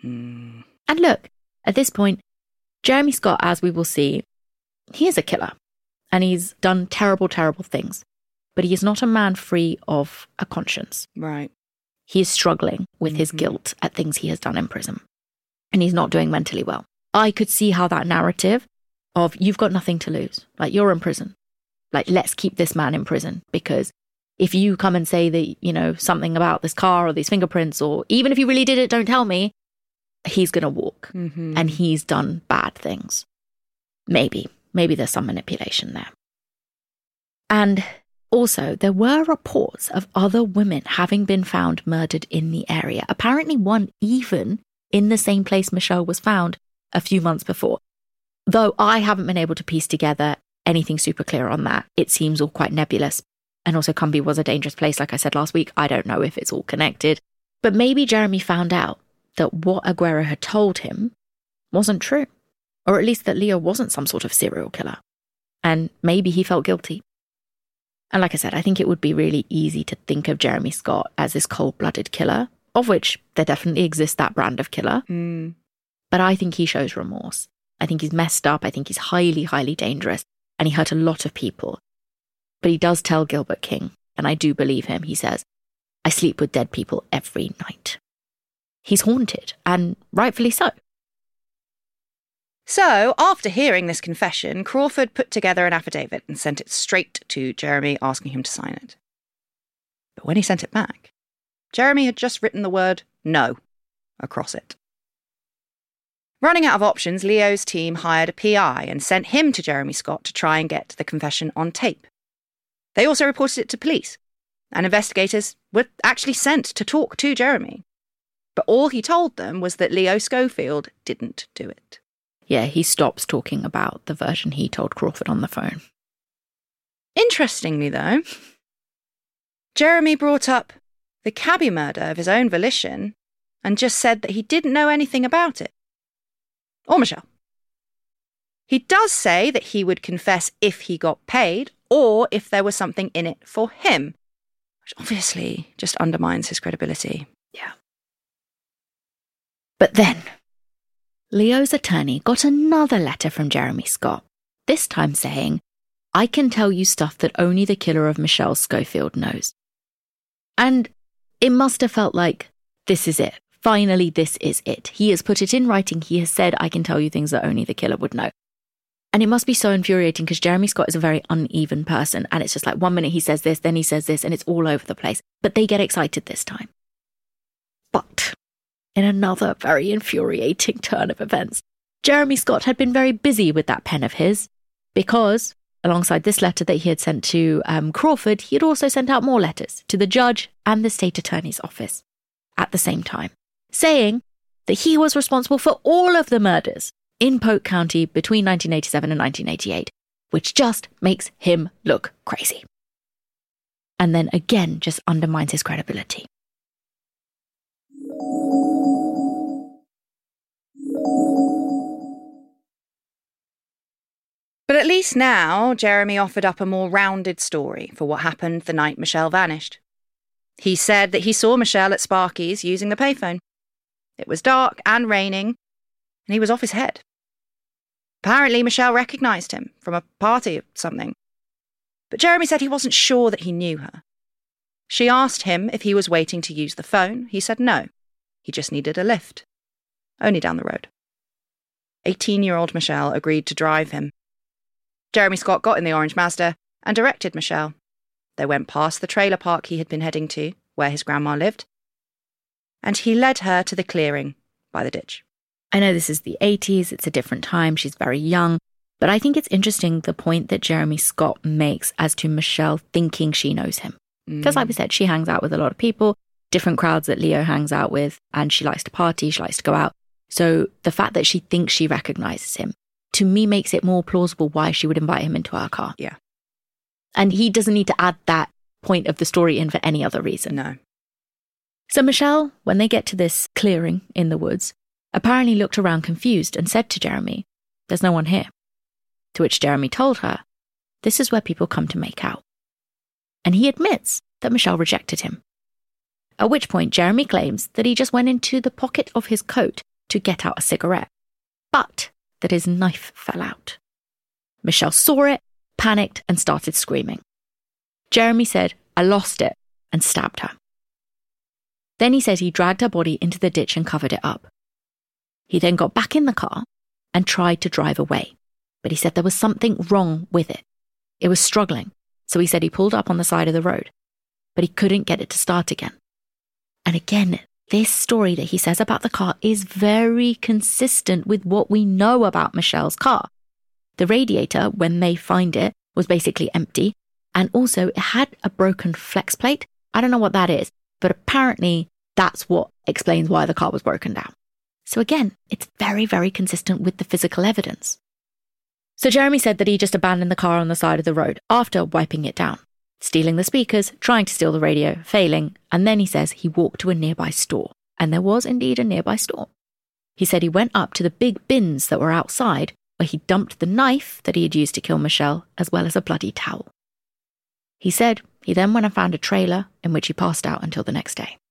And look, at this point, Jeremy Scott, as we will see, he is a killer. And he's done terrible, terrible things. But he is not a man free of a conscience. Right. He is struggling with his guilt at things he has done in prison. And he's not doing mentally well. I could see how that narrative of you've got nothing to lose. Like, you're in prison. Like, let's keep this man in prison. Because if you come and say that, you know, something about this car or these fingerprints, or even if you really did it, don't tell me, he's going to walk. And he's done bad things. Maybe there's some manipulation there. And also, there were reports of other women having been found murdered in the area. Apparently one even in the same place Michelle was found a few months before. Though I haven't been able to piece together anything super clear on that. It seems all quite nebulous. And also Cumbie was a dangerous place, like I said last week. I don't know if it's all connected. But maybe Jeremy found out that what Aguero had told him wasn't true. Or at least that Leo wasn't some sort of serial killer. And maybe he felt guilty. And like I said, I think it would be really easy to think of Jeremy Scott as this cold-blooded killer, of which there definitely exists that brand of killer. But I think he shows remorse. I think he's messed up. I think he's highly, highly dangerous. And he hurt a lot of people. But he does tell Gilbert King, and I do believe him, he says, I sleep with dead people every night. He's haunted, and rightfully so. So, after hearing this confession, Crawford put together an affidavit and sent it straight to Jeremy, asking him to sign it. But when he sent it back, Jeremy had just written the word no across it. Running out of options, Leo's team hired a PI and sent him to Jeremy Scott to try and get the confession on tape. They also reported it to police, and investigators were actually sent to talk to Jeremy. But all he told them was that Leo Schofield didn't do it. Yeah, he stops talking about the version he told Crawford on the phone. Interestingly, though, Jeremy brought up the cabbie murder of his own volition and just said that he didn't know anything about it. Or Michelle. He does say that he would confess if he got paid or if there was something in it for him, which obviously just undermines his credibility. Yeah. But then, Leo's attorney got another letter from Jeremy Scott, this time saying, I can tell you stuff that only the killer of Michelle Schofield knows. And it must have felt like, this is it. Finally, this is it. He has put it in writing. He has said, I can tell you things that only the killer would know. And it must be so infuriating because Jeremy Scott is a very uneven person. And it's just like 1 minute he says this, then he says this, and it's all over the place. But they get excited this time. But in another very infuriating turn of events, Jeremy Scott had been very busy with that pen of his because, alongside this letter that he had sent to Crawford, he had also sent out more letters to the judge and the state attorney's office at the same time, saying that he was responsible for all of the murders in Polk County between 1987 and 1988, which just makes him look crazy. And then again, just undermines his credibility. But at least now, Jeremy offered up a more rounded story for what happened the night Michelle vanished. He said that he saw Michelle at Sparky's using the payphone. It was dark and raining, and he was off his head. Apparently, Michelle recognised him from a party or something. But Jeremy said he wasn't sure that he knew her. She asked him if he was waiting to use the phone. He said no. He just needed a lift. Only down the road. 18-year-old Michelle agreed to drive him. Jeremy Scott got in the orange Mazda and directed Michelle. They went past the trailer park he had been heading to, where his grandma lived, and he led her to the clearing by the ditch. I know this is the 80s, it's a different time, she's very young, but I think it's interesting the point that Jeremy Scott makes as to Michelle thinking she knows him. Because like we said, she hangs out with a lot of people, different crowds that Leo hangs out with, and she likes to party, she likes to go out. So the fact that she thinks she recognises him, to me, makes it more plausible why she would invite him into her car. Yeah. And he doesn't need to add that point of the story in for any other reason. No. So Michelle, when they get to this clearing in the woods, apparently looked around confused and said to Jeremy, there's no one here. To which Jeremy told her, this is where people come to make out. And he admits that Michelle rejected him. At which point Jeremy claims that he just went into the pocket of his coat to get out a cigarette, but that his knife fell out. Michelle saw it, panicked, and started screaming. Jeremy said, "I lost it," and stabbed her. Then he said he dragged her body into the ditch and covered it up. He then got back in the car and tried to drive away, but he said there was something wrong with it. It was struggling, so he said he pulled up on the side of the road, but he couldn't get it to start again. And again, this story that he says about the car is very consistent with what we know about Michelle's car. The radiator, when they find it, was basically empty, and also it had a broken flex plate. I don't know what that is, but apparently that's what explains why the car was broken down. So again, it's very, very consistent with the physical evidence. So Jeremy said that he just abandoned the car on the side of the road after wiping it down, stealing the speakers, trying to steal the radio, failing, and then he says he walked to a nearby store. And there was indeed a nearby store. He said he went up to the big bins that were outside, where he dumped the knife that he had used to kill Michelle, as well as a bloody towel. He said he then went and found a trailer in which he passed out until the next day.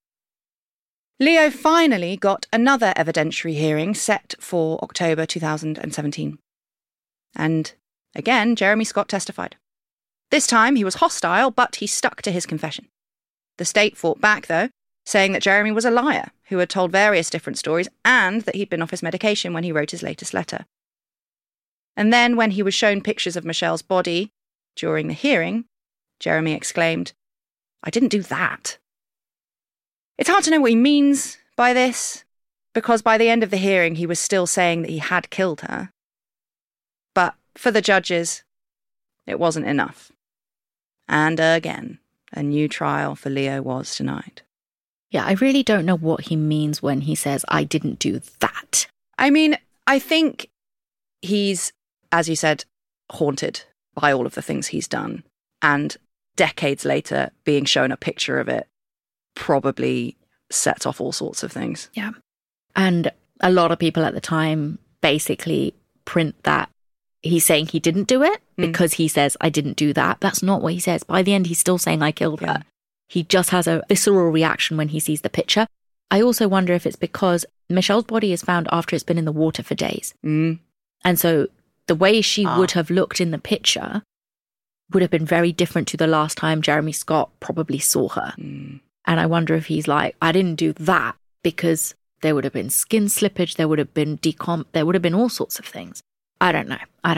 Leo finally got another evidentiary hearing set for October 2017. And again, Jeremy Scott testified. This time he was hostile, but he stuck to his confession. The state fought back, though, saying that Jeremy was a liar who had told various different stories and that he'd been off his medication when he wrote his latest letter. And then when he was shown pictures of Michelle's body during the hearing, Jeremy exclaimed, "I didn't do that." It's hard to know what he means by this, because by the end of the hearing he was still saying that he had killed her. But for the judges, it wasn't enough. And again, a new trial for Leo was denied. Yeah, I really don't know what he means when he says, "I didn't do that." I mean, I think he's, as you said, haunted by all of the things he's done. And decades later, being shown a picture of it probably sets off all sorts of things. Yeah. And a lot of people at the time basically print that he's saying he didn't do it because he says, "I didn't do that." That's not what he says. By the end, he's still saying, "I killed her." He just has a visceral reaction when he sees the picture. I also wonder if it's because Michelle's body is found after it's been in the water for days. And so the way she would have looked in the picture would have been very different to the last time Jeremy Scott probably saw her. And I wonder if he's like, "I didn't do that," because there would have been skin slippage, there would have been decomp, there would have been all sorts of things. I don't know.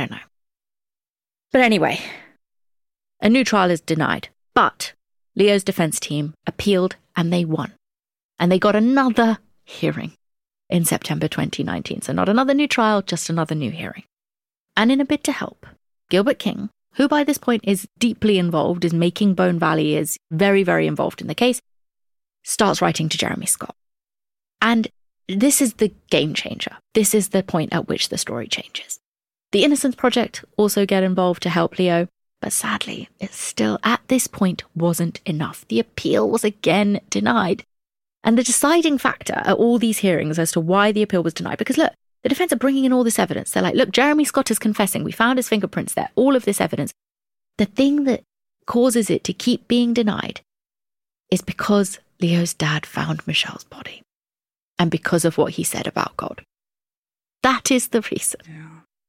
But anyway, a new trial is denied. But Leo's defense team appealed and they won. And they got another hearing in September 2019. So not another new trial, just another new hearing. And in a bid to help, Gilbert King, who by this point is deeply involved, is making Bone Valley, is very, very involved in the case, starts writing to Jeremy Scott. And this is the game changer. This is the point at which the story changes. The Innocence Project also get involved to help Leo, but sadly, it still at this point wasn't enough. The appeal was again denied. And the deciding factor at all these hearings as to why the appeal was denied, because look, the defense are bringing in all this evidence. They're like, look, Jeremy Scott is confessing. We found his fingerprints there, all of this evidence. The thing that causes it to keep being denied is because Leo's dad found Michelle's body and because of what he said about God. That is the reason. Yeah.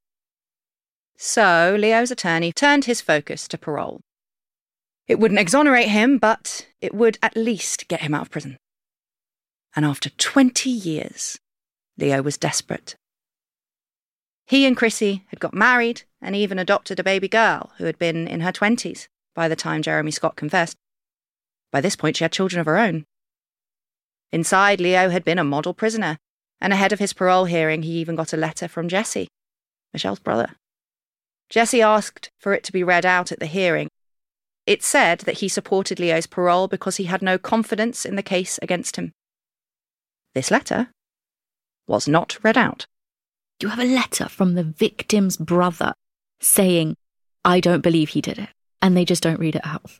So Leo's attorney turned his focus to parole. It wouldn't exonerate him, but it would at least get him out of prison. And after 20 years, Leo was desperate. He and Chrissy had got married and even adopted a baby girl who had been in her 20s by the time Jeremy Scott confessed. By this point, she had children of her own. Inside, Leo had been a model prisoner, and ahead of his parole hearing, he even got a letter from Jesse, Michelle's brother. Jesse asked for it to be read out at the hearing. It said that he supported Leo's parole because he had no confidence in the case against him. This letter was not read out. You have a letter from the victim's brother saying, "I don't believe he did it," and they just don't read it out.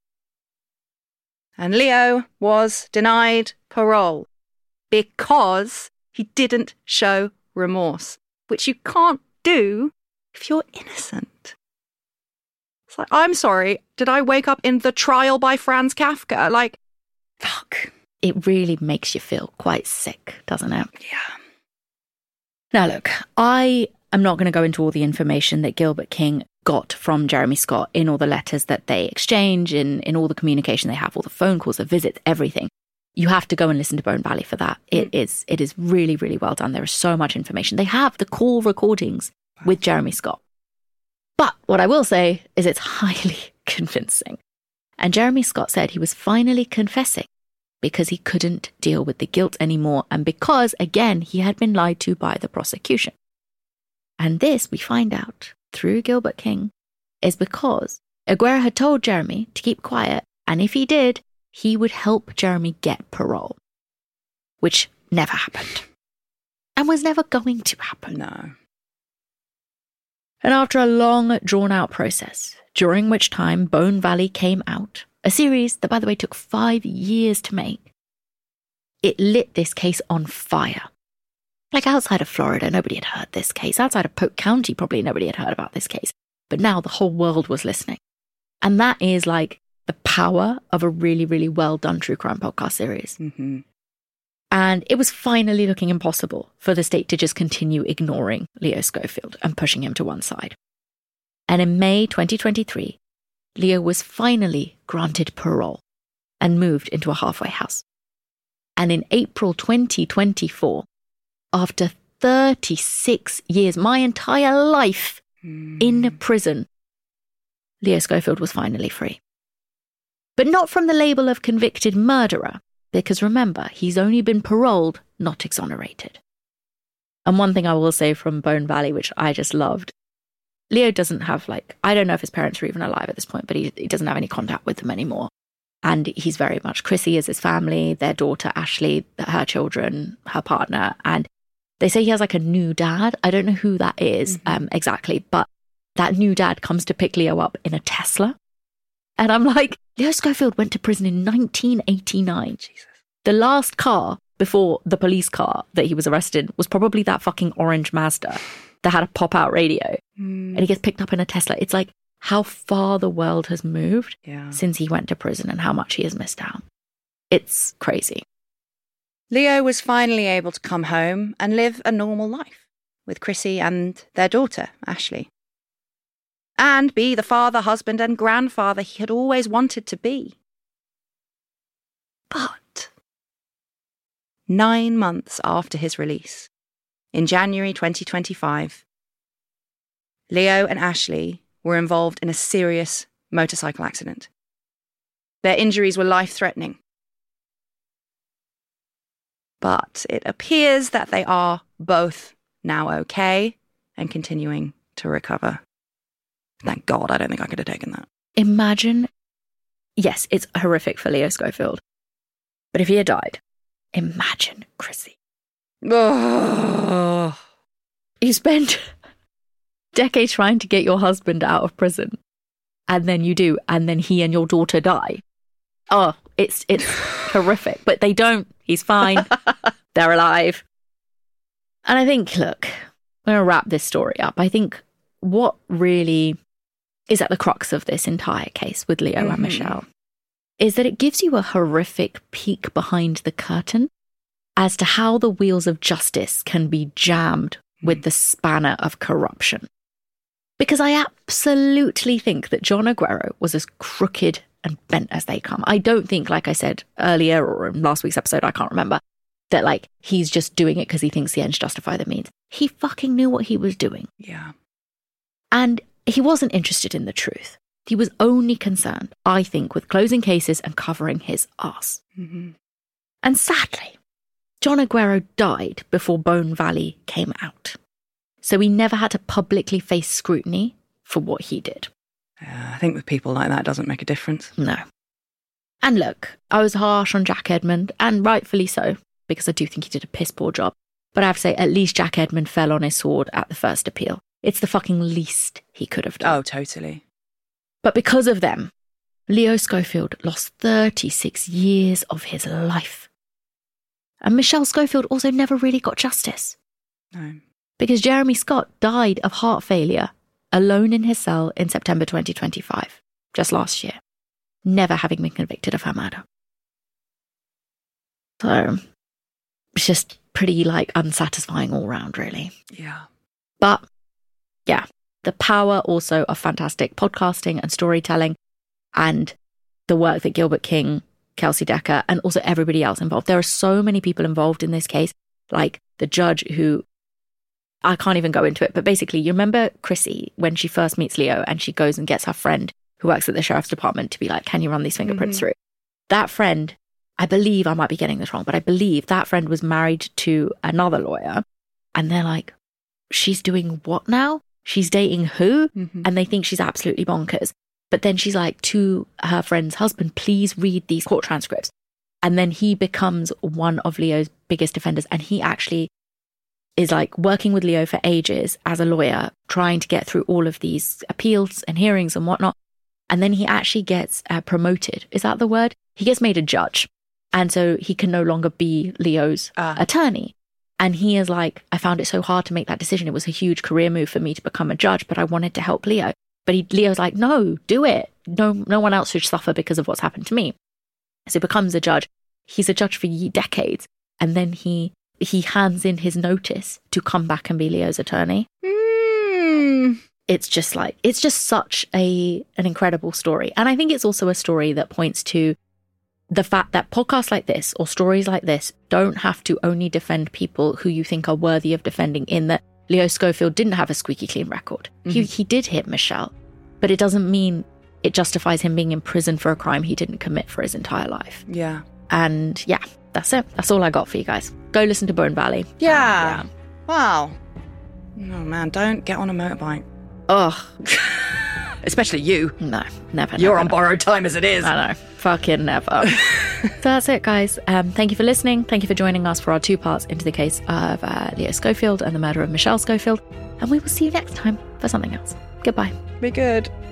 And Leo was denied parole because he didn't show remorse, which you can't do if you're innocent. It's like, I'm sorry, did I wake up in The Trial by Franz Kafka? Like, fuck. It really makes you feel quite sick, doesn't it? Yeah. Now, look, I am not going to go into all the information that Gilbert King got from Jeremy Scott in all the letters that they exchange, in all the communication they have, all the phone calls, the visits, everything. You have to go and listen to Bone Valley for that. It is really, really well done. There is so much information. They have the call recordings with Jeremy Scott. But what I will say is it's highly convincing. And Jeremy Scott said he was finally confessing because he couldn't deal with the guilt anymore, and because, again, he had been lied to by the prosecution. And this, we find out through Gilbert King, is because Aguero had told Jeremy to keep quiet, and if he did, he would help Jeremy get parole, which never happened and was never going to happen. No. And after a long, drawn-out process, during which time Bone Valley came out, a series that, by the way, took 5 years to make, it lit this case on fire. Like, outside of Florida, nobody had heard this case. Outside of Polk County, probably nobody had heard about this case. But now the whole world was listening. And that is like the power of a really, really well-done true crime podcast series. Mm-hmm. And it was finally looking impossible for the state to just continue ignoring Leo Schofield and pushing him to one side. And in May 2023, Leo was finally granted parole and moved into a halfway house. And in April 2024, after 36 years, my entire life in prison, Leo Schofield was finally free. But not from the label of convicted murderer, because remember, he's only been paroled, not exonerated. And one thing I will say from Bone Valley, which I just loved, Leo doesn't have, I don't know if his parents are even alive at this point, but he doesn't have any contact with them anymore. And he's very much, Chrissy is his family, their daughter Ashley, her children, her partner. And they say he has a new dad. I don't know who that is exactly, but that new dad comes to pick Leo up in a Tesla. And I'm like, Leo Schofield went to prison in 1989. Jesus. The last car before the police car that he was arrested in was probably that fucking orange Mazda that had a pop-out radio. And he gets picked up in a Tesla. It's like how far the world has moved since he went to prison and how much he has missed out. It's crazy. Leo was finally able to come home and live a normal life with Chrissy and their daughter, Ashley. And be the father, husband, and grandfather he had always wanted to be. But 9 months after his release, in January 2025, Leo and Ashley were involved in a serious motorcycle accident. Their injuries were life-threatening. But it appears that they are both now okay and continuing to recover. Thank God, I don't think I could have taken that. Imagine, yes, it's horrific for Leo Schofield, but if he had died, imagine Chrissy. Oh. You spend decades trying to get your husband out of prison, and then you do, and then he and your daughter die. Oh, it's horrific, but they don't. He's fine. They're alive. And I think, look, I'm going to wrap this story up. I think what really is at the crux of this entire case with Leo and Michelle is that it gives you a horrific peek behind the curtain as to how the wheels of justice can be jammed with the spanner of corruption. Because I absolutely think that John Aguero was as crooked and bent as they come. I don't think, like I said earlier or in last week's episode, I can't remember, that he's just doing it because he thinks the ends justify the means. He fucking knew what he was doing. Yeah. And he wasn't interested in the truth. He was only concerned, I think, with closing cases and covering his ass. Mm-hmm. And sadly, John Aguero died before Bone Valley came out. So he never had to publicly face scrutiny for what he did. I think with people like that, it doesn't make a difference. No. And look, I was harsh on Jack Edmond, and rightfully so, because I do think he did a piss poor job. But I have to say, at least Jack Edmond fell on his sword at the first appeal. It's the fucking least he could have done. Oh, totally. But because of them, Leo Schofield lost 36 years of his life. And Michelle Schofield also never really got justice. No. Because Jeremy Scott died of heart failure alone in his cell in September 2025, just last year, never having been convicted of her murder. So, it's just pretty like unsatisfying all round, really. Yeah. But yeah, the power also of fantastic podcasting and storytelling and the work that Gilbert King, Kelsey Decker, and also everybody else involved. There are so many people involved in this case, like the judge who, I can't even go into it, but basically, you remember Chrissy when she first meets Leo and she goes and gets her friend who works at the sheriff's department to be like, can you run these fingerprints through? That friend, I believe, I might be getting this wrong, but I believe that friend was married to another lawyer. And they're like, she's doing what now? She's dating who? And they think she's absolutely bonkers. But then she's like to her friend's husband, please read these court transcripts. And then he becomes one of Leo's biggest defenders. And he actually is like working with Leo for ages as a lawyer, trying to get through all of these appeals and hearings and whatnot. And then he actually gets promoted. Is that the word? He gets made a judge. And so he can no longer be Leo's attorney. And he is like, I found it so hard to make that decision. It was a huge career move for me to become a judge, but I wanted to help Leo. But Leo's like, no, do it. No one else should suffer because of what's happened to me. So he becomes a judge. He's a judge for decades. And then he hands in his notice to come back and be Leo's attorney. It's just such an incredible story. And I think it's also a story that points to the fact that podcasts like this or stories like this don't have to only defend people who you think are worthy of defending, in that Leo Schofield didn't have a squeaky clean record. He did hit Michelle, but it doesn't mean it justifies him being in prison for a crime he didn't commit for his entire life. Yeah. And yeah, that's it. That's all I got for you guys. Go listen to Bone Valley. Yeah. Wow. Oh man, don't get on a motorbike. Ugh. Especially you. No, never. You're on borrowed time as it is. I know. Fucking never. So that's it, guys. Thank you for listening. Thank you for joining us for our 2 parts into the case of Leo Schofield and the murder of Michelle Schofield. And we will see you next time for something else. Goodbye. Be good.